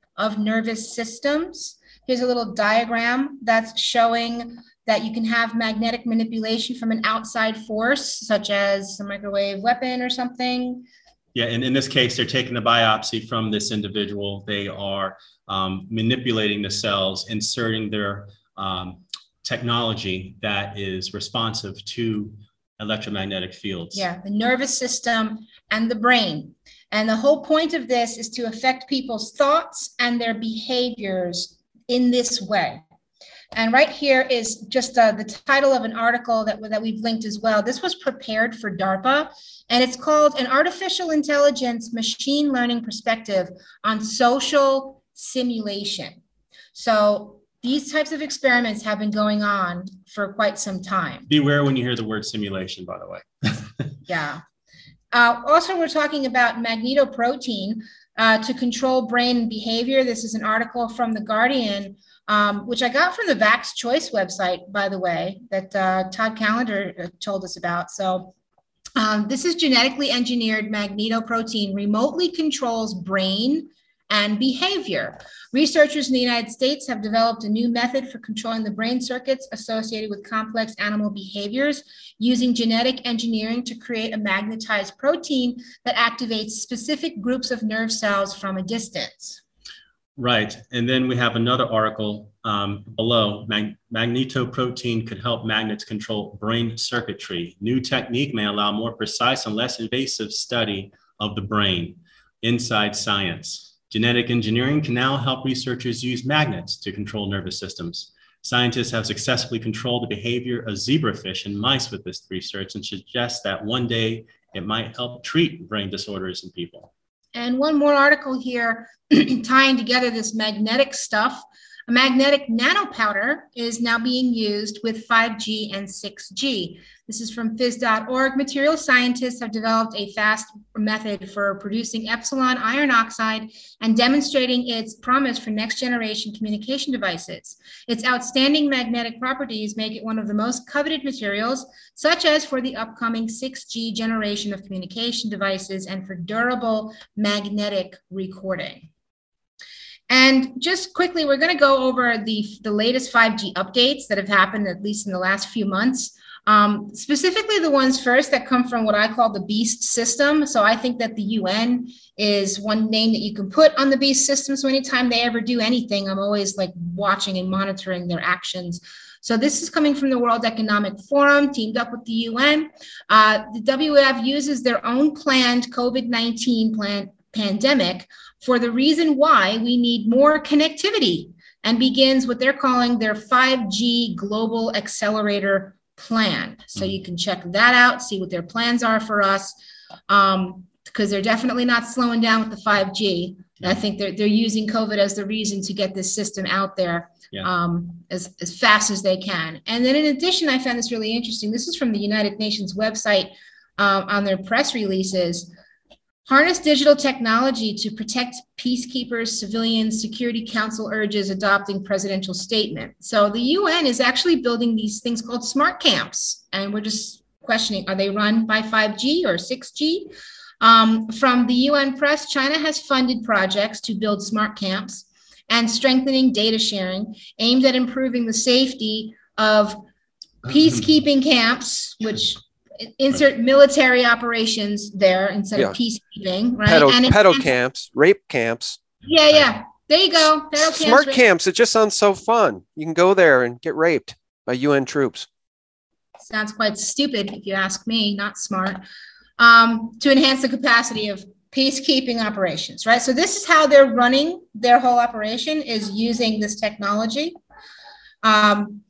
of nervous systems. Here's a little diagram that's showing that you can have magnetic manipulation from an outside force, such as a microwave weapon or something. Yeah, and in this case, they're taking the biopsy from this individual. They are um, manipulating the cells, inserting their um, technology that is responsive to electromagnetic fields. Yeah, the nervous system and the brain. And the whole point of this is to affect people's thoughts and their behaviors in this way. And right here is just uh, the title of an article that, that we've linked as well. This was prepared for DARPA, and it's called An Artificial Intelligence Machine Learning Perspective on Social Simulation. So these types of experiments have been going on for quite some time. Beware when you hear the word simulation, by the way. Yeah. Uh, also, we're talking about magnetoprotein uh, to control brain behavior. This is an article from The Guardian, um, which I got from the Vax Choice website, by the way, that uh, Todd Callender told us about. So um, this is genetically engineered magnetoprotein remotely controls brain and behavior. Researchers in the United States have developed a new method for controlling the brain circuits associated with complex animal behaviors using genetic engineering to create a magnetized protein that activates specific groups of nerve cells from a distance. Right. And then we have another article um, below. Mag- magnetoprotein could help magnets control brain circuitry. New technique may allow more precise and less invasive study of the brain. Inside Science. Genetic engineering can now help researchers use magnets to control nervous systems. Scientists have successfully controlled the behavior of zebrafish in mice with this research and suggest that one day it might help treat brain disorders in people. And one more article here tying together this magnetic stuff. A magnetic nanopowder is now being used with five G and six G. This is from phys dot org. Material scientists have developed a fast method for producing epsilon iron oxide and demonstrating its promise for next generation communication devices. Its outstanding magnetic properties make it one of the most coveted materials, such as for the upcoming six G generation of communication devices and for durable magnetic recording. And just quickly, we're going to go over the, the latest five G updates that have happened, at least in the last few months. Um, specifically, the ones first that come from what I call the BEAST system. So I think that the U N is one name that you can put on the BEAST system. So anytime they ever do anything, I'm always like watching and monitoring their actions. So this is coming from the World Economic Forum, teamed up with the U N. Uh, the W E F uses their own planned COVID nineteen plan, pandemic for the reason why we need more connectivity, and begins what they're calling their five G Global Accelerator Plan. So you can check that out, see what their plans are for us, um, because they're definitely not slowing down with the five G. I think they're, they're using COVID as the reason to get this system out there yeah. um, as, as fast as they can. And then in addition, I found this really interesting. This is from the United Nations website um, on their press releases. Harness digital technology to protect peacekeepers, civilians, Security Council urges adopting presidential statement. So the U N is actually building these things called smart camps. And we're just questioning, are they run by five G or six G? Um, from the U N press, China has funded projects to build smart camps and strengthening data sharing aimed at improving the safety of peacekeeping camps, which insert military operations there instead yeah. of peacekeeping, right? Pedo, and pedo camps, rape camps. Yeah, yeah. There you go. Pedo camps, Smart rape. camps. It just sounds so fun. You can go there and get raped by U N troops. Sounds quite stupid, if you ask me. Not smart. Um, to enhance the capacity of peacekeeping operations, right? So this is how they're running their whole operation, is using this technology. Um,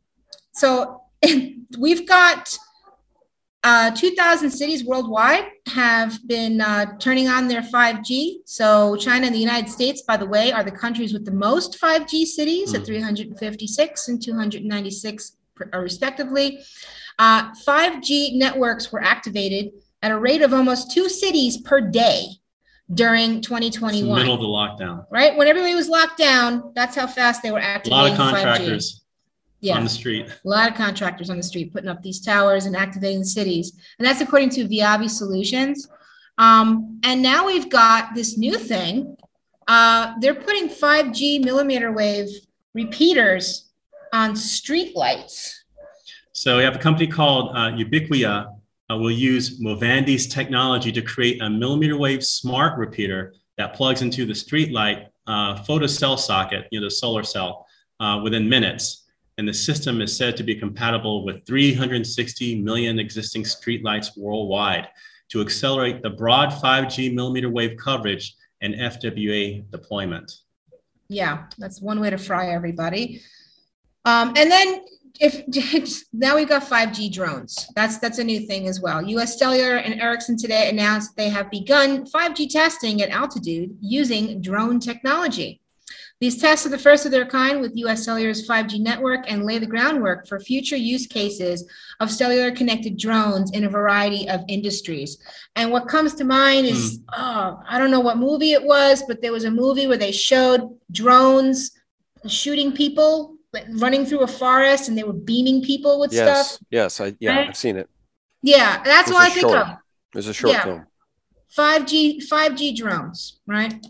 so we've got Uh, two thousand cities worldwide have been uh, turning on their five G. So China and the United States, by the way, are the countries with the most five G cities at three hundred fifty-six and two hundred ninety-six respectively. Uh, five G networks were activated at a rate of almost two cities per day during twenty twenty-one. It's the middle of the lockdown. Right? When everybody was locked down, that's how fast they were activating a lot of contractors. five G. Yeah. On the street. A lot of contractors on the street putting up these towers and activating the cities. And that's according to Viavi Solutions. Um, and now we've got this new thing uh, they're putting five G millimeter wave repeaters on street lights. So we have a company called uh, Ubiquia. Uh, will use Movandi's technology to create a millimeter wave smart repeater that plugs into the street light uh, photocell socket, you know, the solar cell, uh, within minutes. And the system is said to be compatible with three hundred sixty million existing streetlights worldwide to accelerate the broad five G millimeter wave coverage and F W A deployment. Yeah, that's one way to fry everybody. Um, and then if now we've got five G drones. That's that's a new thing as well. U S Cellular and Ericsson today announced they have begun five G testing at altitude using drone technology. These tests are the first of their kind with U S Cellular's five G network and lay the groundwork for future use cases of cellular connected drones in a variety of industries. And what comes to mind is, mm. oh, I don't know what movie it was, but there was a movie where they showed drones shooting people, running through a forest, and they were beaming people with yes, stuff. Yes, I, yeah, right? I've seen it. Yeah, that's what I think short. of. There's a short yeah. film. five G, five G drones, right?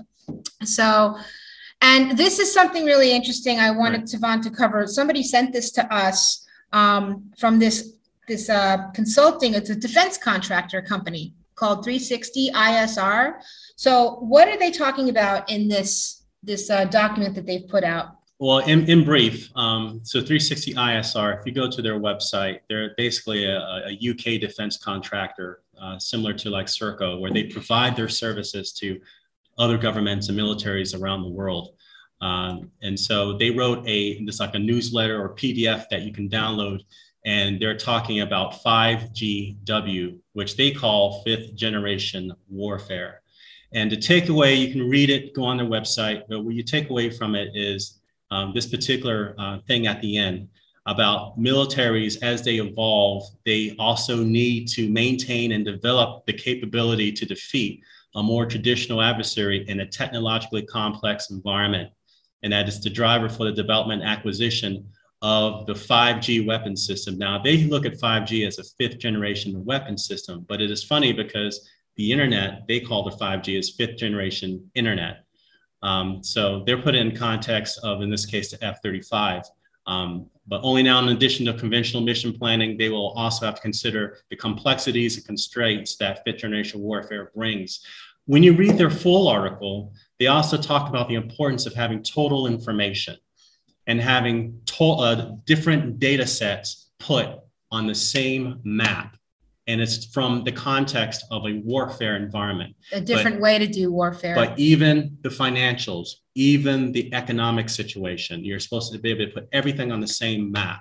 So, and this is something really interesting I wanted right. Tavon to cover. Somebody sent this to us um, from this, this uh, consulting, it's a defense contractor company called three sixty I S R. So what are they talking about in this, this uh, document that they've put out? Well, in, in brief, um, so three sixty I S R, if you go to their website, they're basically a, a U K defense contractor, uh, similar to like Serco, where they provide their services to other governments and militaries around the world. Um, and so they wrote a, this like a newsletter or P D F that you can download, and they're talking about five G W, which they call fifth generation warfare. And to take away, you can read it, go on their website, but what you take away from it is um, this particular uh, thing at the end about militaries as they evolve, they also need to maintain and develop the capability to defeat a more traditional adversary in a technologically complex environment. And that is the driver for the development acquisition of the five G weapon system. Now, they look at five G as a fifth generation weapon system, but it is funny because the internet, they call the five G as fifth generation internet. Um, so they're put in context of, in this case, the F thirty-five. Um, but only now, in addition to conventional mission planning, they will also have to consider the complexities and constraints that fifth generation warfare brings. When you read their full article, they also talk about the importance of having total information and having to- uh, different data sets put on the same map. And it's from the context of a warfare environment. A different but, way to do warfare. But even the financials, even the economic situation, you're supposed to be able to put everything on the same map.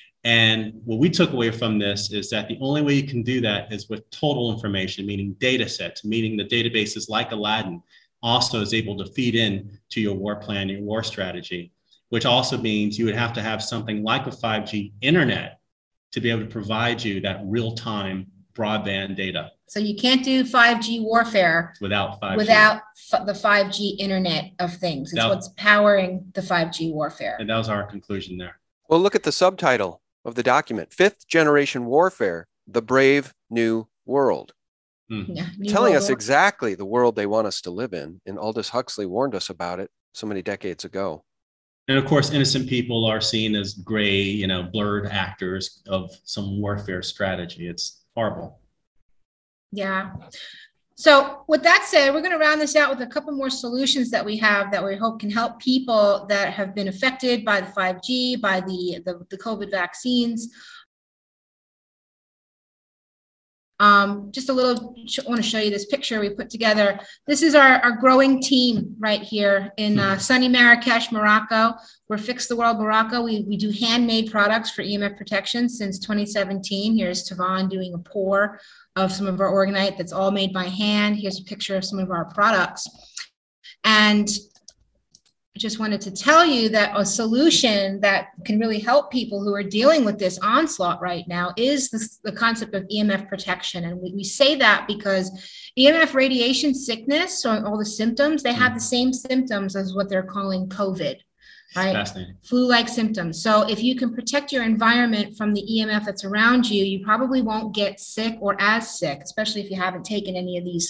And what we took away from this is that the only way you can do that is with total information, meaning data sets, meaning the databases like Aladdin also is able to feed in to your war plan, your war strategy, which also means you would have to have something like a five G internet to be able to provide you that real-time broadband data. So you can't do five G warfare without five G. Without f- the five G internet of things. It's that, what's powering the five G warfare. And that was our conclusion there. Well, look at the subtitle of the document, Fifth Generation Warfare, The Brave New World. Hmm. Yeah, telling world us war. exactly the world they want us to live in. And Aldous Huxley warned us about it so many decades ago. And of course, innocent people are seen as gray, you know, blurred actors of some warfare strategy. It's horrible. Yeah. So with that said, we're going to round this out with a couple more solutions that we have that we hope can help people that have been affected by the five G, by the, the, the COVID vaccines. Um, just a little, I want to show you this picture we put together. This is our, our growing team right here in uh, sunny Marrakesh, Morocco. We're Fix the World Morocco. We, we do handmade products for E M F protection since twenty seventeen. Here's Tavon doing a pour of some of our Orgonite that's all made by hand. Here's a picture of some of our products. And I just wanted to tell you that a solution that can really help people who are dealing with this onslaught right now is this, the concept of E M F protection. And we, we say that because E M F radiation sickness, or all the symptoms, they have the same symptoms as what they're calling COVID, right? Fascinating. Flu-like symptoms. So if you can protect your environment from the E M F that's around you, you probably won't get sick or as sick, especially if you haven't taken any of these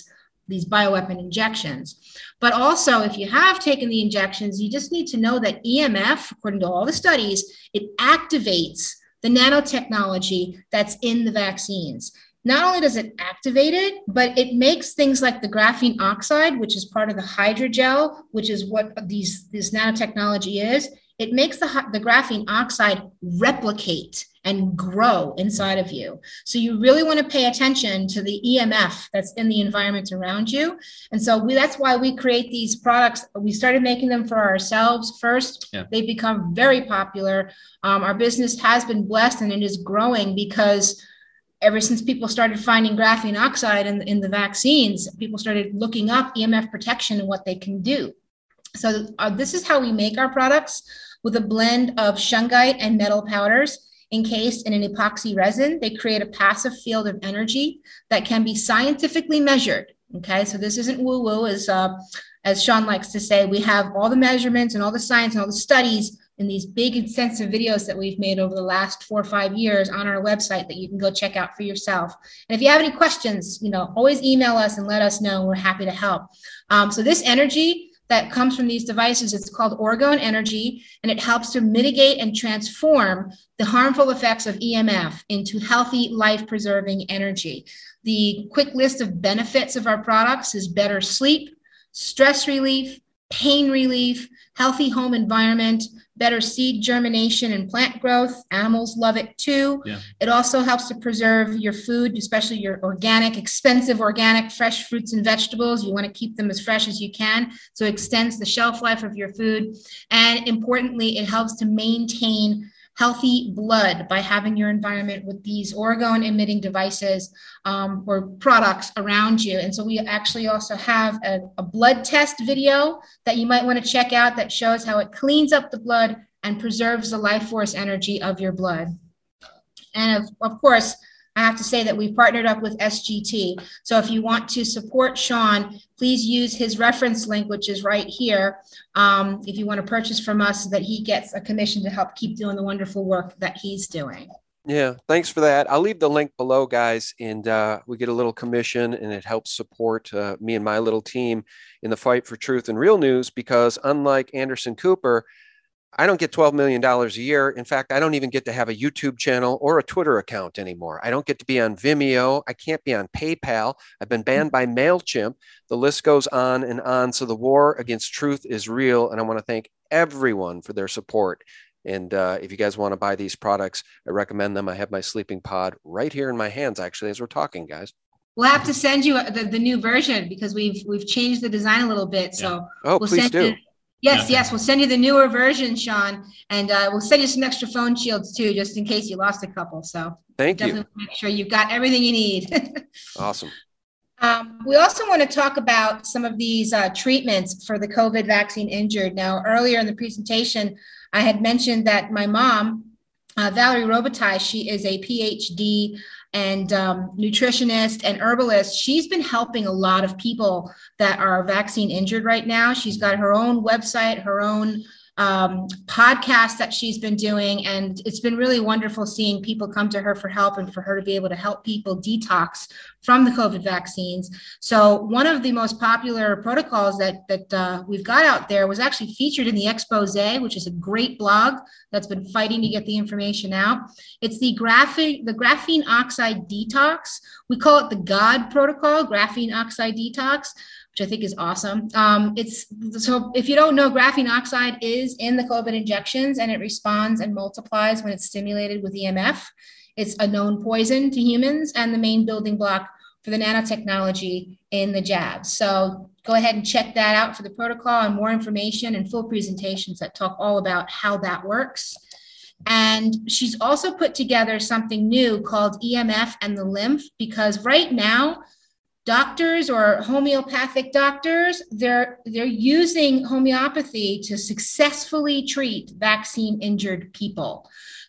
these bioweapon injections. But also, if you have taken the injections, you just need to know that E M F, according to all the studies, it activates the nanotechnology that's in the vaccines. Not only does it activate it, but it makes things like the graphene oxide, which is part of the hydrogel, which is what these, this nanotechnology is. It makes the, the graphene oxide replicate and grow inside of you. So you really want to pay attention to the E M F that's in the environment around you. And so we, that's why we create these products. We started making them for ourselves first. Yeah. They've become very popular. Um, our business has been blessed and it is growing because ever since people started finding graphene oxide in, in the vaccines, people started looking up E M F protection and what they can do. So uh, this is how we make our products, with a blend of shungite and metal powders encased in an epoxy resin. They create a passive field of energy that can be scientifically measured. Okay, so this isn't woo-woo, as, uh, as Sean likes to say. We have all the measurements and all the science and all the studies in these big extensive videos that we've made over the last four or five years on our website that you can go check out for yourself. And if you have any questions, you know, always email us and let us know. We're happy to help. Um, so this energy that comes from these devices, it's called orgone energy, and it helps to mitigate and transform the harmful effects of E M F into healthy, life-preserving energy. The quick list of benefits of our products is better sleep, stress relief, pain relief, healthy home environment, better seed germination and plant growth. Animals love it too. Yeah. It also helps to preserve your food, especially your organic, expensive organic, fresh fruits and vegetables. You want to keep them as fresh as you can. So it extends the shelf life of your food. And importantly, it helps to maintain healthy blood by having your environment with these orgone emitting devices um, or products around you. And so we actually also have a, a blood test video that you might want to check out that shows how it cleans up the blood and preserves the life force energy of your blood. And of, of course, I have to say that we've partnered up with S G T. So if you want to support Sean, please use his reference link, which is right here. Um, if you want to purchase from us, so that he gets a commission to help keep doing the wonderful work that he's doing. Yeah, thanks for that. I'll leave the link below, guys, and uh, we get a little commission, and it helps support uh, me and my little team in the fight for truth and real news, because unlike Anderson Cooper, I don't get twelve million dollars a year. In fact, I don't even get to have a YouTube channel or a Twitter account anymore. I don't get to be on Vimeo. I can't be on PayPal. I've been banned by MailChimp. The list goes on and on. So the war against truth is real. And I want to thank everyone for their support. And uh, if you guys want to buy these products, I recommend them. I have my sleeping pod right here in my hands, actually, as we're talking, guys. We'll have to send you the, the new version, because we've we've changed the design a little bit. So yeah. oh, we'll please send do. You, Yes, yes, we'll send you the newer version, Sean, and uh, we'll send you some extra phone shields too, just in case you lost a couple. So thank you. Definitely make sure you've got everything you need. Awesome. Um, we also want to talk about some of these uh, treatments for the COVID vaccine injured. Now, earlier in the presentation, I had mentioned that my mom, uh, Valerie Robitaille, she is a P H D and um, nutritionist and herbalist. She's been helping a lot of people that are vaccine injured right now. She's got her own website, her own um, podcast that she's been doing. And it's been really wonderful seeing people come to her for help and for her to be able to help people detox from the COVID vaccines. So one of the most popular protocols that, that uh, we've got out there was actually featured in the expose, which is a great blog that's been fighting to get the information out. It's the graphene, the graphene oxide detox. We call it the GOD protocol, graphene oxide detox, which I think is awesome. Um, it's so if you don't know, graphene oxide is in the COVID injections, and it responds and multiplies when it's stimulated with E M F. It's a known poison to humans and the main building block for the nanotechnology in the jabs. So go ahead and check that out for the protocol and more information and full presentations that talk all about how that works. And she's also put together something new called E M F and the lymph, because right now, doctors or homeopathic doctors, they're, they're using homeopathy to successfully treat vaccine injured people.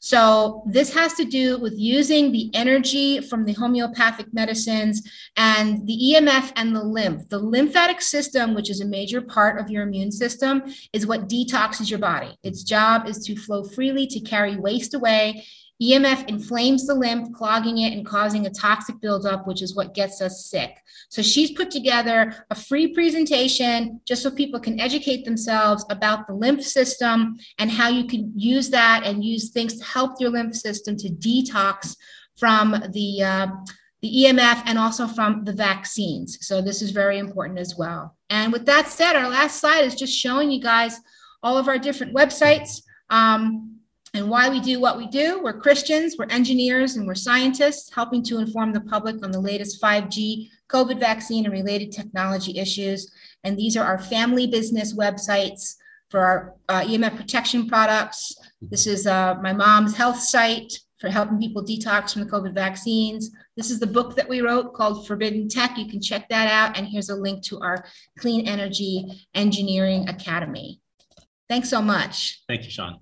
So this has to do with using the energy from the homeopathic medicines and the E M F and the lymph. The lymphatic system, which is a major part of your immune system, is what detoxes your body. Its job is to flow freely, to carry waste away. E M F inflames the lymph, clogging it and causing a toxic buildup, which is what gets us sick. So she's put together a free presentation just so people can educate themselves about the lymph system and how you can use that and use things to help your lymph system to detox from the, uh, the E M F and also from the vaccines. So this is very important as well. And with that said, our last slide is just showing you guys all of our different websites. Um, And why we do what we do. We're Christians, we're engineers, and we're scientists helping to inform the public on the latest five G, COVID vaccine, and related technology issues. And these are our family business websites for our uh, E M F protection products. This is uh, my mom's health site for helping people detox from the COVID vaccines. This is the book that we wrote called Forbidden Tech. You can check that out. And here's a link to our Clean Energy Engineering Academy. Thanks so much. Thank you, Sean.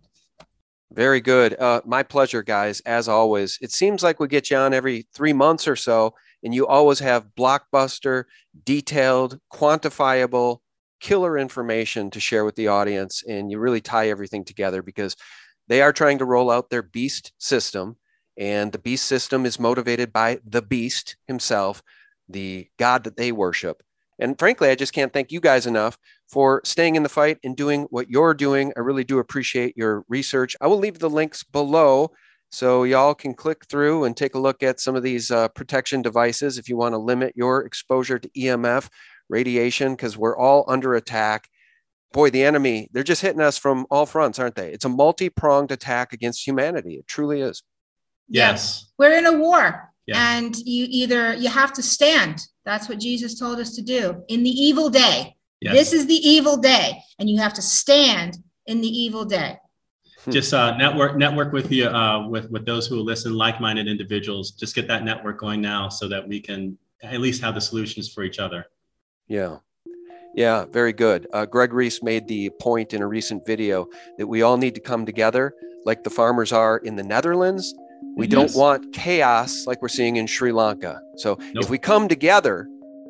Very good. Uh, my pleasure, guys, as always. It seems like we get you on every three months or so, and you always have blockbuster, detailed, quantifiable, killer information to share with the audience, and you really tie everything together because they are trying to roll out their BEAST system, and the BEAST system is motivated by the Beast himself, the God that they worship. And frankly, I just can't thank you guys enough for staying in the fight and doing what you're doing. I really do appreciate your research. I will leave the links below so y'all can click through and take a look at some of these uh, protection devices if you want to limit your exposure to E M F radiation, because we're all under attack. Boy, the enemy, they're just hitting us from all fronts, aren't they? It's a multi-pronged attack against humanity. It truly is. Yes. We're in a war. Yeah. And you either, you have to stand. That's what Jesus told us to do in the evil day. Yes. This is the evil day, and you have to stand in the evil day. Just uh, network network with you, uh, with, with those who will listen, like-minded individuals. Just get that network going now so that we can at least have the solutions for each other. Yeah. Yeah, very good. Uh, Greg Reese made the point in a recent video that we all need to come together like the farmers are in the Netherlands. We Yes. don't want chaos like we're seeing in Sri Lanka. So Nope. if we come together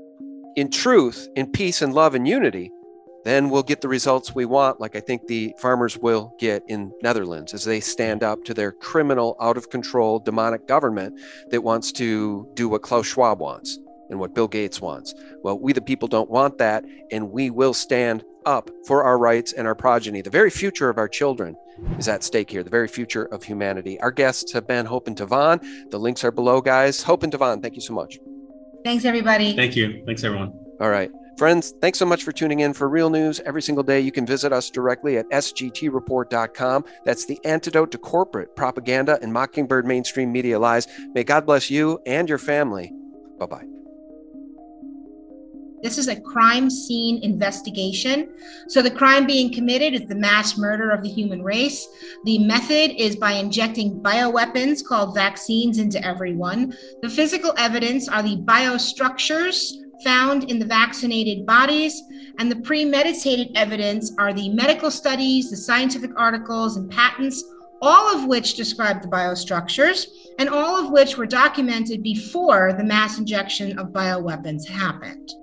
in truth, in peace and love and unity, then we'll get the results we want, like I think the farmers will get in Netherlands as they stand up to their criminal, out of control, demonic government that wants to do what Klaus Schwab wants and what Bill Gates wants. Well, we the people don't want that, and we will stand up for our rights and our progeny. The very future of our children is at stake here, the very future of humanity. Our guests have been Hope and Tavon. The links are below, guys. Hope and Tavon, thank you so much. Thanks, everybody. Thank you. Thanks, everyone. All right. Friends, thanks so much for tuning in for Real News every single day. You can visit us directly at S G T report dot com. That's the antidote to corporate propaganda and mockingbird mainstream media lies. May God bless you and your family. Bye-bye. This is a crime scene investigation. So the crime being committed is the mass murder of the human race. The method is by injecting bioweapons called vaccines into everyone. The physical evidence are the biostructures found in the vaccinated bodies, and the premeditated evidence are the medical studies, the scientific articles, and patents, all of which describe the biostructures, and all of which were documented before the mass injection of bioweapons happened.